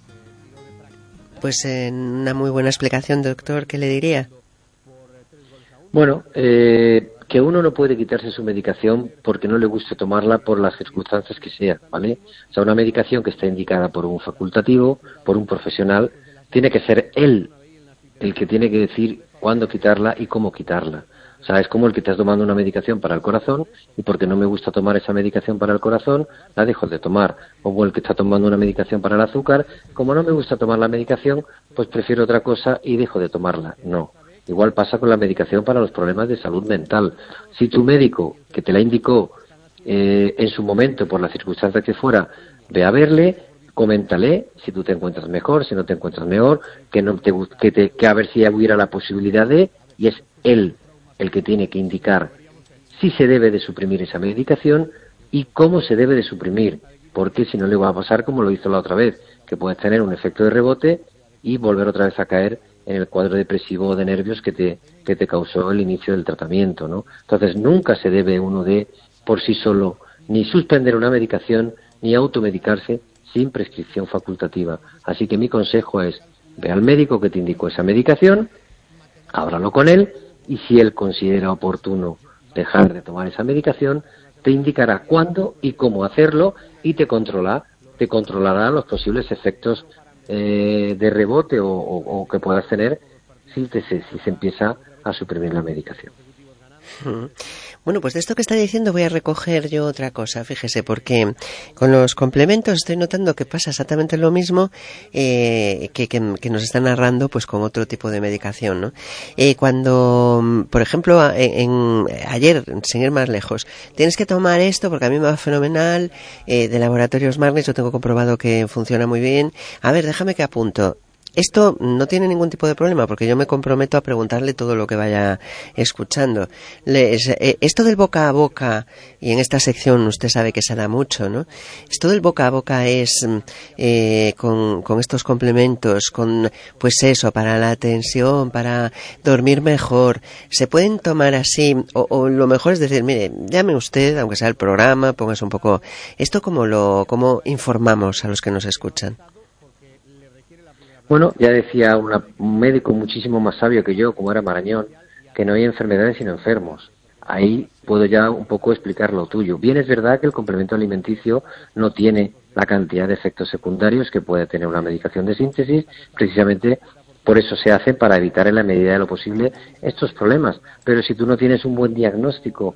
S4: Pues una muy buena explicación, doctor, ¿qué le diría?
S16: Bueno, que uno no puede quitarse su medicación porque no le guste tomarla por las circunstancias que sea, ¿vale? O sea, una medicación que está indicada por un facultativo, por un profesional, tiene que ser él el que tiene que decir cuándo quitarla y cómo quitarla. O sea, es como el que estás tomando una medicación para el corazón y porque no me gusta tomar esa medicación para el corazón, la dejo de tomar. O el que está tomando una medicación para el azúcar, como no me gusta tomar la medicación, pues prefiero otra cosa y dejo de tomarla. No. Igual pasa con la medicación para los problemas de salud mental. Si tu médico, que te la indicó en su momento, por la circunstancia que fuera, ve a verle, coméntale si tú te encuentras mejor, si no te encuentras mejor, que a ver si hubiera la posibilidad de, y es él el que tiene que indicar si se debe de suprimir esa medicación y cómo se debe de suprimir, porque si no le va a pasar como lo hizo la otra vez, que puedes tener un efecto de rebote y volver otra vez a caer en el cuadro depresivo de nervios que te causó el inicio del tratamiento, ¿no? Entonces nunca se debe uno de por sí solo ni suspender una medicación ni automedicarse sin prescripción facultativa. Así que mi consejo es, ve al médico que te indicó esa medicación, háblalo con él, y si él considera oportuno dejar de tomar esa medicación, te indicará cuándo y cómo hacerlo y te controlará los posibles efectos de rebote o que puedas tener si se empieza a suprimir la medicación.
S4: Bueno, pues de esto que está diciendo voy a recoger yo otra cosa, fíjese, porque con los complementos estoy notando que pasa exactamente lo mismo que nos está narrando pues con otro tipo de medicación, ¿no? Cuando, por ejemplo, ayer, sin ir más lejos, tienes que tomar esto porque a mí me va fenomenal, de Laboratorios Marnis yo tengo comprobado que funciona muy bien, a ver, déjame que apunto. Esto no tiene ningún tipo de problema porque yo me comprometo a preguntarle todo lo que vaya escuchando. Esto del boca a boca, y en esta sección usted sabe que se da mucho, ¿no? Esto del boca a boca es con estos complementos, con pues eso, para la tensión, para dormir mejor. ¿Se pueden tomar así? O lo mejor es decir, mire, llame usted, aunque sea el programa, póngase un poco... ¿Esto cómo informamos a los que nos escuchan?
S16: Bueno, ya decía un médico muchísimo más sabio que yo, como era Marañón, que no hay enfermedades sino enfermos. Ahí puedo ya un poco explicar lo tuyo. Bien, es verdad que el complemento alimenticio no tiene la cantidad de efectos secundarios que puede tener una medicación de síntesis, precisamente por eso se hace, para evitar en la medida de lo posible estos problemas. Pero si tú no tienes un buen diagnóstico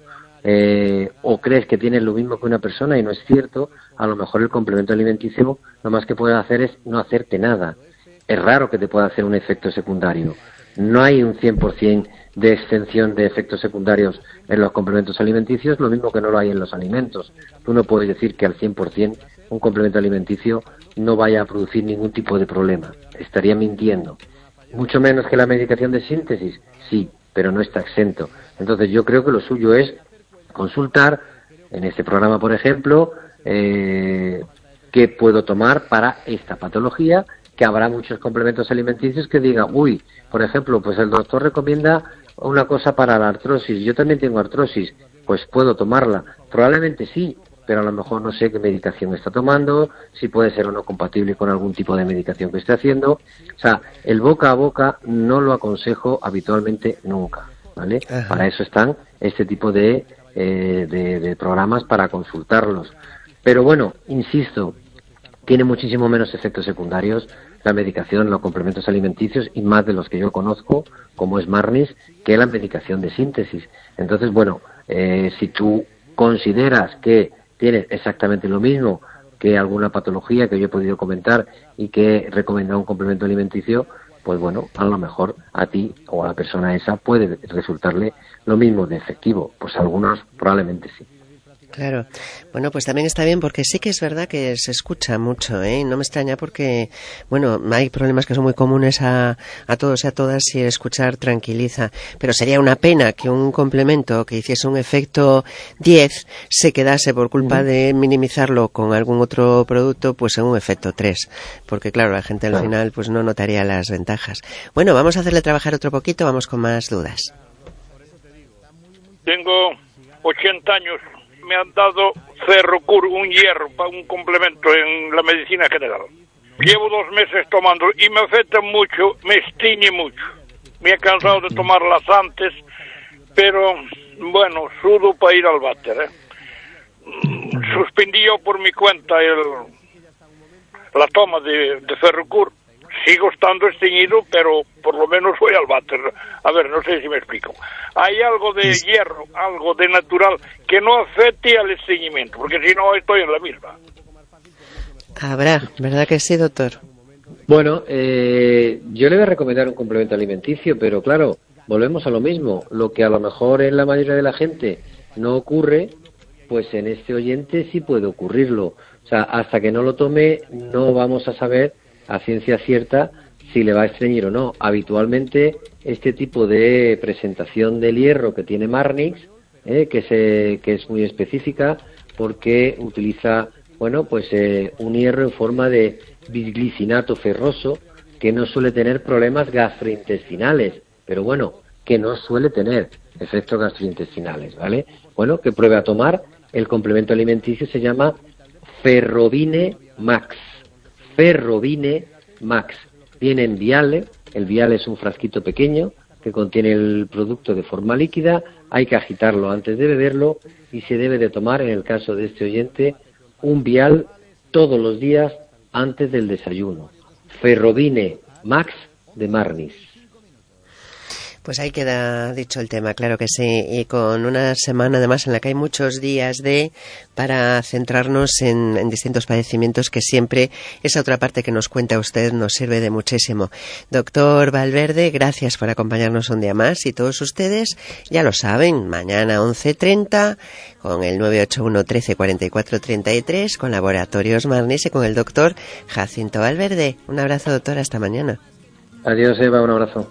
S16: o crees que tienes lo mismo que una persona y no es cierto, a lo mejor el complemento alimenticio lo más que puede hacer es no hacerte nada. Es raro que te pueda hacer un efecto secundario. No hay un 100% de extensión de efectos secundarios en los complementos alimenticios, lo mismo que no lo hay en los alimentos. Tú no puedes decir que al 100% un complemento alimenticio no vaya a producir ningún tipo de problema. Estaría mintiendo. Mucho menos que la medicación de síntesis, sí, pero no está exento. Entonces yo creo que lo suyo es consultar, en este programa por ejemplo, qué puedo tomar para esta patología, que habrá muchos complementos alimenticios que digan, uy, por ejemplo, pues el doctor recomienda una cosa para la artrosis, yo también tengo artrosis, pues puedo tomarla. Probablemente sí, pero a lo mejor no sé qué medicación está tomando, si puede ser o no compatible con algún tipo de medicación que esté haciendo. O sea, el boca a boca no lo aconsejo habitualmente nunca, ¿vale? Ajá. Para eso están este tipo de programas, para consultarlos. Pero bueno, insisto, tiene muchísimo menos efectos secundarios la medicación, los complementos alimenticios, y más de los que yo conozco, como es Marnis, que la medicación de síntesis. Entonces, bueno, si tú consideras que tienes exactamente lo mismo que alguna patología que yo he podido comentar y que he recomendado un complemento alimenticio, pues bueno, a lo mejor a ti o a la persona esa puede resultarle lo mismo de efectivo. Pues a algunos probablemente sí.
S4: Claro. Bueno, pues también está bien porque sí que es verdad que se escucha mucho, ¿eh? No me extraña porque, bueno, hay problemas que son muy comunes a todos y a todas y escuchar tranquiliza. Pero sería una pena que un complemento que hiciese un efecto 10 se quedase por culpa de minimizarlo con algún otro producto, pues en un efecto 3. Porque claro, la gente al final pues no notaría las ventajas. Bueno, vamos a hacerle trabajar otro poquito, vamos con más dudas.
S18: Tengo 80 años. Me han dado Ferrocur, un hierro, un complemento en la medicina general. Llevo 2 meses tomando y me afecta mucho, me extiñe mucho. Me he cansado de tomarlas antes, pero bueno, sudo para ir al váter. Suspendí yo por mi cuenta la toma de Ferrocur. Sigo estando estreñido, pero por lo menos voy al váter. A ver, no sé si me explico. Hay algo de hierro, algo de natural, que no afecte al estreñimiento, porque si no estoy en la misma.
S4: Habrá, ¿verdad que sí, doctor?
S16: Bueno, yo le voy a recomendar un complemento alimenticio, pero claro, volvemos a lo mismo. Lo que a lo mejor en la mayoría de la gente no ocurre, pues en este oyente sí puede ocurrirlo. O sea, hasta que no lo tome, no vamos a saber a ciencia cierta si le va a estreñir o no. Habitualmente este tipo de presentación del hierro que tiene Marnix, que es muy específica porque utiliza, bueno, pues un hierro en forma de bisglicinato ferroso que no suele tener problemas gastrointestinales, pero bueno, que no suele tener efectos gastrointestinales, ¿vale? Bueno, que pruebe a tomar El complemento alimenticio se llama Ferrovine Max. Ferrovine Max. Viene en viale. El viale es un frasquito pequeño que contiene el producto de forma líquida. Hay que agitarlo antes de beberlo y se debe de tomar, en el caso de este oyente, un vial todos los días antes del desayuno. Ferrovine Max de Marnis.
S4: Pues ahí queda dicho el tema, claro que sí, y con una semana además en la que hay muchos días para centrarnos en distintos padecimientos, que siempre esa otra parte que nos cuenta usted nos sirve de muchísimo. Doctor Valverde, gracias por acompañarnos un día más, y todos ustedes ya lo saben, mañana 11:30 con el 981 13 44 33 con Laboratorios Marnis y con el doctor Jacinto Valverde. Un abrazo, doctor, hasta mañana.
S16: Adiós, Eva, un abrazo.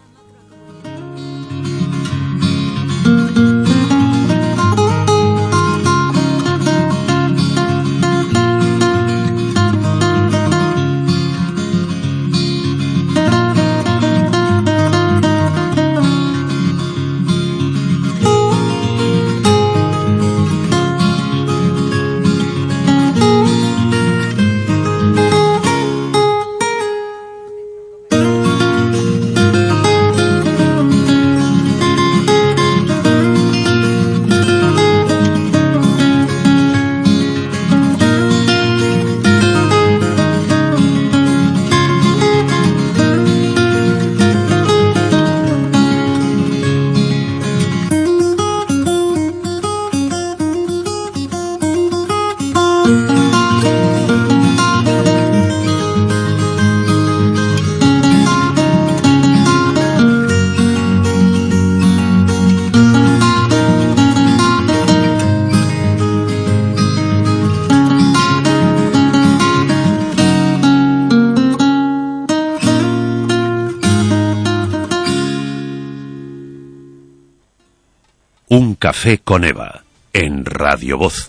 S3: Un café con Eva, en Radio Voz.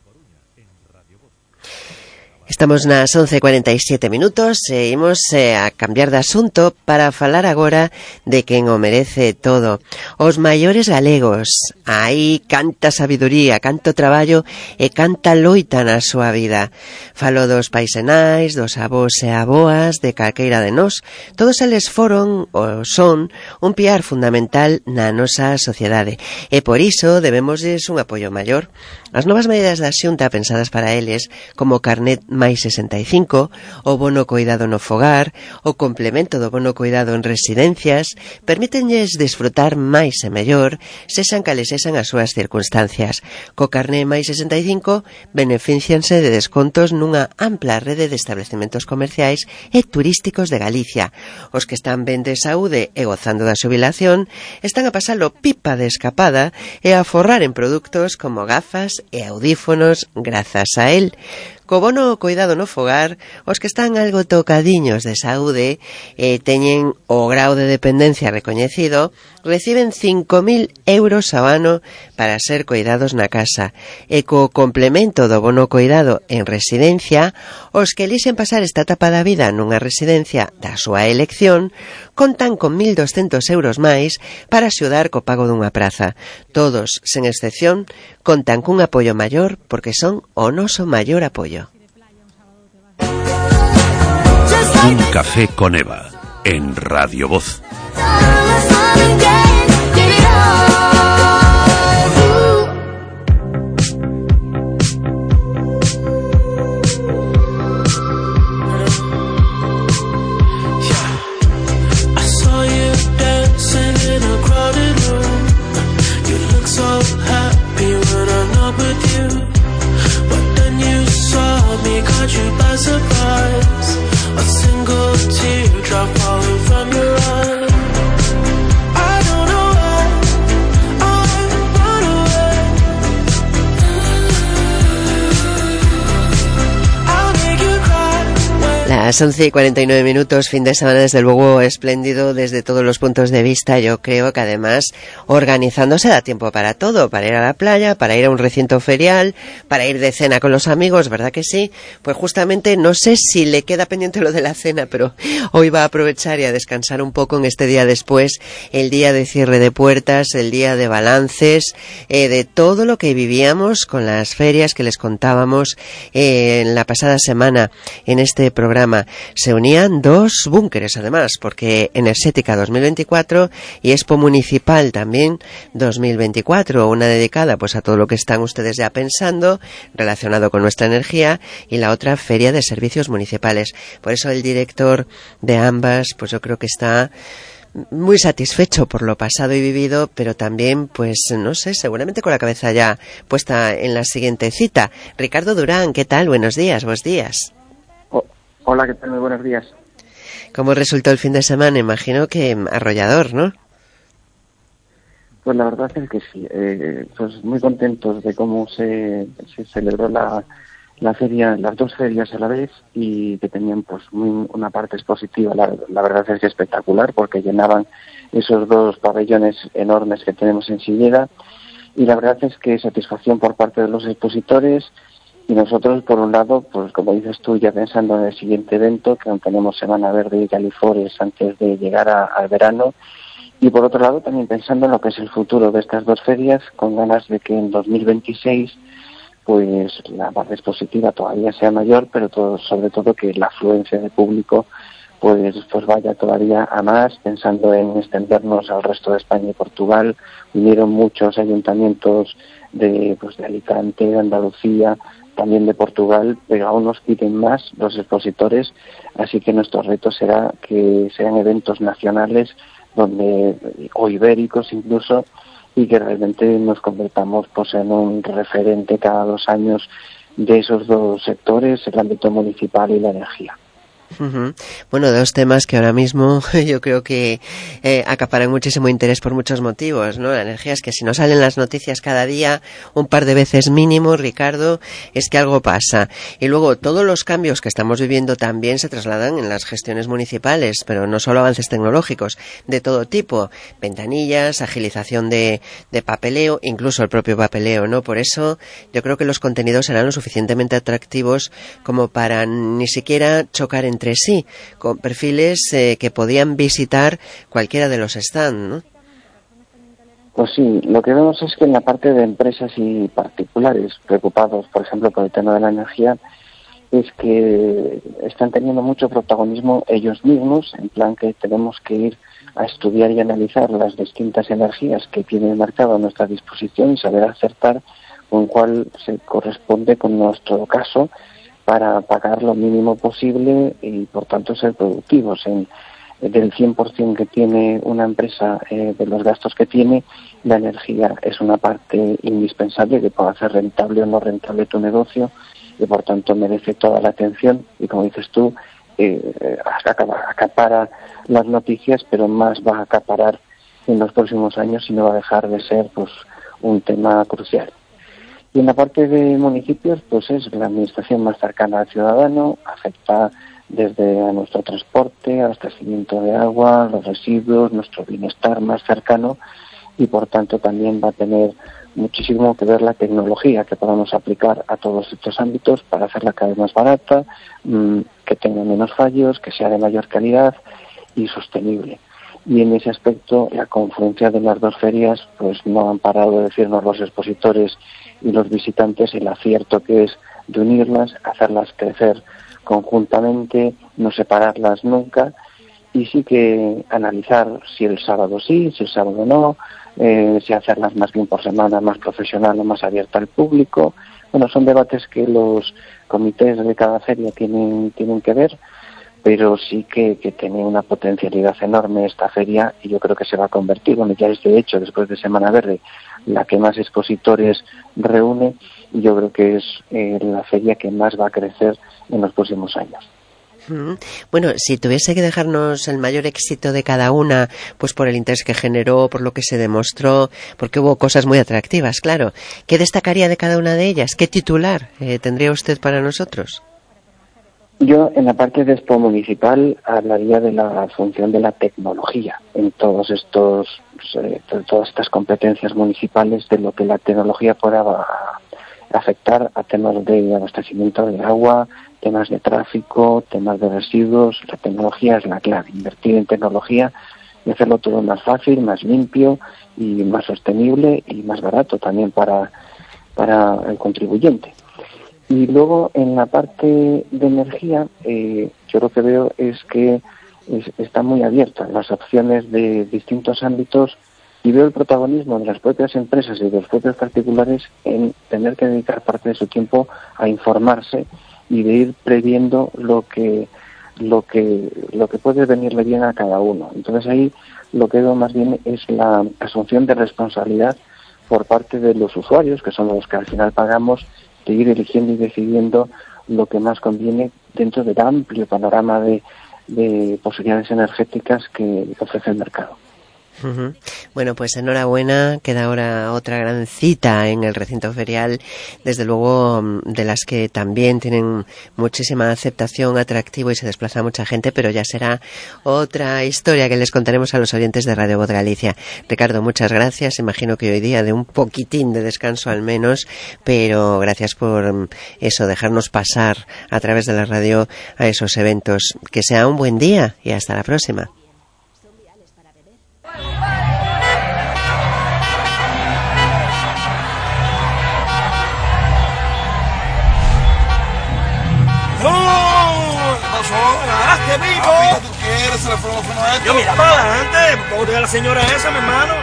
S4: Estamos nas 11:47, seguimos a cambiar de asunto para falar agora de quen o merece todo. Os maiores galegos, aí canta sabiduría, canto traballo e canta loita na súa vida. Falo dos paisenais, dos avós e aboas, de calqueira de nós. Todos eles foron ou son un piar fundamental na nosa sociedade e por iso debémosles un apoio maior. As novas medidas da Xunta pensadas para eles, como o carnet máis 65, o bono coidado no fogar, o complemento do bono coidado en residencias, permítenlles desfrutar máis e mellor, sexan cales sexan as súas circunstancias. Co carnet máis 65 beneficianse de descontos nunha ampla rede de establecementos comerciais e turísticos de Galicia. Os que están ben de saúde e gozando da xubilación están a pasalo pipa de escapada e a forrar en produtos como gafas e audífonos grazas a él. Co bono coidado no fogar, os que están algo tocadiños de saúde e teñen o grau de dependencia recoñecido, reciben 5.000 euros ao ano para ser coidados na casa. E co complemento do bono coidado en residencia, os que elixen pasar esta etapa da vida nunha residencia da súa elección, contan con 1.200 euros máis para axudar co pago dunha praza. Todos, sen excepción, contan cun apoio maior porque son o noso maior apoio.
S3: Un café con Eva, en Radio Voz.
S9: A single teardrop falling from your eye. I don't
S4: Las 11:49, fin de semana desde luego espléndido desde todos los puntos de vista. Yo creo que además organizándose da tiempo para todo, para ir a la playa, para ir a un recinto ferial, para ir de cena con los amigos, ¿verdad que sí? Pues justamente no sé si le queda pendiente lo de la cena, pero hoy va a aprovechar y a descansar un poco en este día después, el día de cierre de puertas, el día de balances, de todo lo que vivíamos con las ferias que les contábamos en la pasada semana en este programa. Se unían dos búnkeres además, porque Energética 2024 y Expo Municipal también 2024, una dedicada pues a todo lo que están ustedes ya pensando relacionado con nuestra energía, y la otra Feria de Servicios Municipales. Por eso el director de ambas pues yo creo que está muy satisfecho por lo pasado y vivido, pero también, pues no sé, seguramente con la cabeza ya puesta en la siguiente cita. Ricardo Durán, ¿qué tal? Buenos días, buenos días.
S19: Hola, ¿qué tal? Muy buenos días.
S4: ¿Cómo resultó el fin de semana? Imagino que arrollador, ¿no?
S19: Pues la verdad es que sí. Pues muy contentos de cómo se celebró la feria, las dos ferias a la vez, y que tenían pues una parte expositiva. La verdad es que espectacular, porque llenaban esos dos pabellones enormes que tenemos en Silleda, y la verdad es que satisfacción por parte de los expositores. Y nosotros, por un lado, pues como dices tú, ya pensando en el siguiente evento, que aún tenemos Semana Verde y Califores antes de llegar al verano, y por otro lado también pensando en lo que es el futuro de estas dos ferias, con ganas de que en 2026 pues la parte expositiva todavía sea mayor, pero sobre todo que la afluencia de público pues vaya todavía a más, pensando en extendernos al resto de España y Portugal. Vinieron muchos ayuntamientos de Alicante, de Andalucía, también de Portugal, pero aún nos piden más los expositores, así que nuestro reto será que sean eventos nacionales o ibéricos incluso, y que realmente nos convertamos pues en un referente cada 2 años de esos dos sectores, el ámbito municipal y la energía.
S4: Uh-huh. Bueno, dos temas que ahora mismo yo creo que acaparan muchísimo interés por muchos motivos, ¿no? La energía es que si no salen las noticias cada día, un par de veces mínimo, Ricardo, es que algo pasa. Y luego todos los cambios que estamos viviendo también se trasladan en las gestiones municipales, pero no solo avances tecnológicos, de todo tipo, ventanillas, agilización de papeleo, incluso el propio papeleo, ¿no? Por eso yo creo que los contenidos serán lo suficientemente atractivos como para ni siquiera chocar entre sí, con perfiles que podían visitar cualquiera de los stands, ¿no?
S19: Pues sí, lo que vemos es que en la parte de empresas y particulares preocupados, por ejemplo, por el tema de la energía, es que están teniendo mucho protagonismo ellos mismos, en plan que tenemos que ir a estudiar y analizar las distintas energías que tiene el mercado a nuestra disposición y saber acertar con cuál se corresponde con nuestro caso, para pagar lo mínimo posible y por tanto ser productivos. Del 100% que tiene una empresa, de los gastos que tiene, la energía es una parte indispensable que puede hacer rentable o no rentable tu negocio, y por tanto merece toda la atención, y como dices tú, acapara las noticias, pero más va a acaparar en los próximos años y no va a dejar de ser pues un tema crucial. Y en la parte de municipios, pues es la administración más cercana al ciudadano, afecta desde a nuestro transporte, al abastecimiento de agua, los residuos, nuestro bienestar más cercano, y por tanto también va a tener muchísimo que ver la tecnología que podamos aplicar a todos estos ámbitos para hacerla cada vez más barata, que tenga menos fallos, que sea de mayor calidad y sostenible. Y en ese aspecto, la confluencia de las dos ferias pues no han parado de decirnos los expositores y los visitantes el acierto que es de unirlas, hacerlas crecer conjuntamente, no separarlas nunca, y sí que analizar si el sábado sí, si el sábado no, si hacerlas más bien por semana, más profesional o más abierta al público. Bueno, son debates que los comités de cada feria tienen que ver, pero sí que tiene una potencialidad enorme esta feria, y yo creo que se va a convertir, bueno, ya es de hecho, después de Semana Verde, la que más expositores reúne, y yo creo que es la feria que más va a crecer en los próximos años.
S4: Bueno, si tuviese que dejarnos el mayor éxito de cada una, pues por el interés que generó, por lo que se demostró, porque hubo cosas muy atractivas, claro, ¿qué destacaría de cada una de ellas? ¿Qué titular tendría usted para nosotros?
S19: Yo, en la parte de Expo Municipal, hablaría de la función de la tecnología en todas estas competencias municipales, de lo que la tecnología pueda afectar a temas de abastecimiento de agua, temas de tráfico, temas de residuos. La tecnología es la clave, invertir en tecnología y hacerlo todo más fácil, más limpio y más sostenible y más barato también para el contribuyente. Y luego, en la parte de energía, yo lo que veo es que está muy abierta las opciones de distintos ámbitos, y veo el protagonismo de las propias empresas y de los propios particulares en tener que dedicar parte de su tiempo a informarse y de ir previendo lo que puede venirle bien a cada uno. Entonces ahí lo que veo más bien es la asunción de responsabilidad por parte de los usuarios, que son los que al final pagamos, de ir eligiendo y decidiendo lo que más conviene dentro del amplio panorama de posibilidades energéticas que ofrece el mercado.
S4: Uh-huh. Bueno, pues enhorabuena, queda ahora otra gran cita en el recinto ferial, desde luego de las que también tienen muchísima aceptación, atractivo, y se desplaza mucha gente, pero ya será otra historia que les contaremos a los oyentes de Radio Voz Galicia. Ricardo, muchas gracias, imagino que hoy día de un poquitín de descanso al menos, pero gracias por eso, dejarnos pasar a través de la radio a esos eventos. Que sea un buen día y hasta la próxima.
S20: ¡Qué vivo! ¿Tú quieres? Se le fueron los frenos a esto. Yo mira para adelante, ¿cómo te da la señora esa, mi hermano?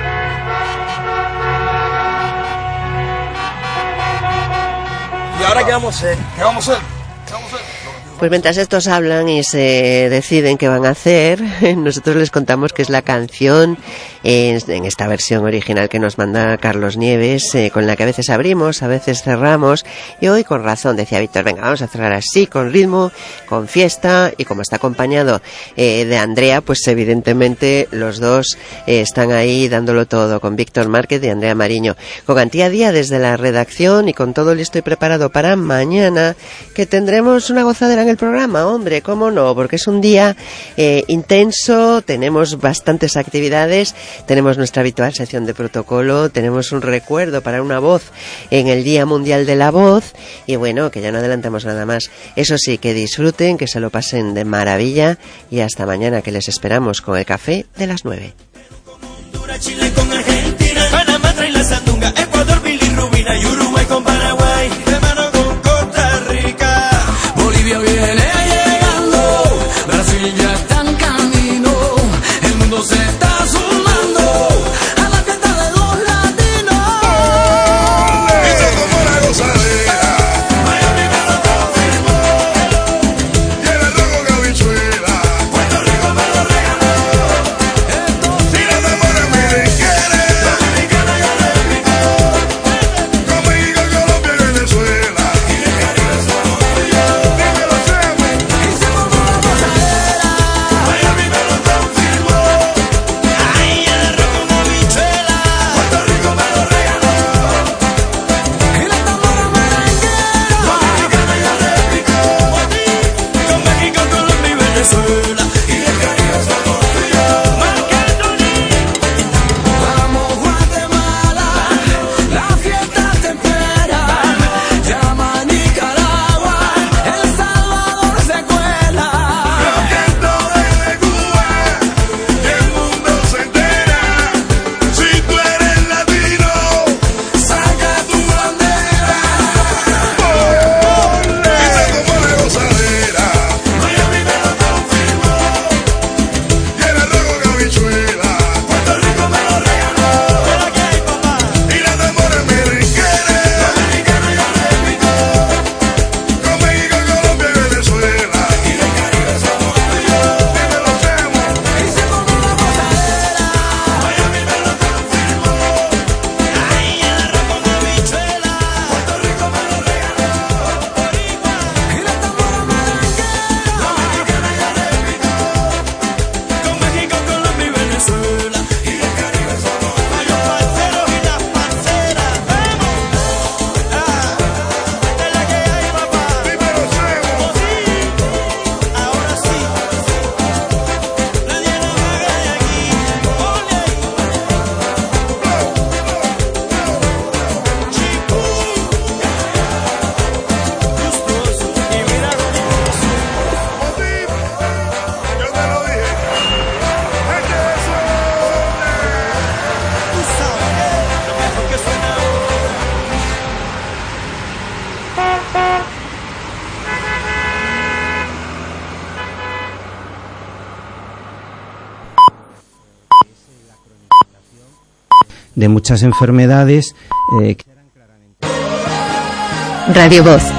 S20: ¿Y ahora qué vamos a hacer? ¿Qué vamos a hacer?
S4: Pues mientras estos hablan y se deciden qué van a hacer, nosotros les contamos que es la canción en esta versión original que nos manda Carlos Nieves, con la que a veces abrimos, a veces cerramos, y hoy con razón, decía Víctor, venga, vamos a cerrar así, con ritmo, con fiesta, y como está acompañado de Andrea, pues evidentemente los dos están ahí dándolo todo, con Víctor Márquez y Andrea Mariño, con Antía Díaz desde la redacción, y con todo listo y preparado para mañana, que tendremos una gozadera en el programa, hombre, cómo no, porque es un día intenso, tenemos bastantes actividades, tenemos nuestra habitual sección de protocolo, tenemos un recuerdo para una voz en el Día Mundial de la Voz, y bueno, que ya no adelantamos nada más. Eso sí, que disfruten, que se lo pasen de maravilla, y hasta mañana, que les esperamos con el café de las 9.
S9: Chile con Argentina, Panamá trae la sandunga, Ecuador, bilirrubina y Uruguay con Paraguay, de mano con Costa Rica, Bolivia viene llegando, Brasil ya está en camino, el mundo se está sumando a la fiesta de los latinos.
S20: Esto es como una gozadera,
S9: Miami me lo confirmó,
S20: y el arroz con habichuela,
S9: Puerto Rico me lo regaló,
S20: si no te pones mire, quieres,
S9: Dominicana ya replicó,
S20: con México, Colombia
S21: de muchas enfermedades.
S2: Radio Voz,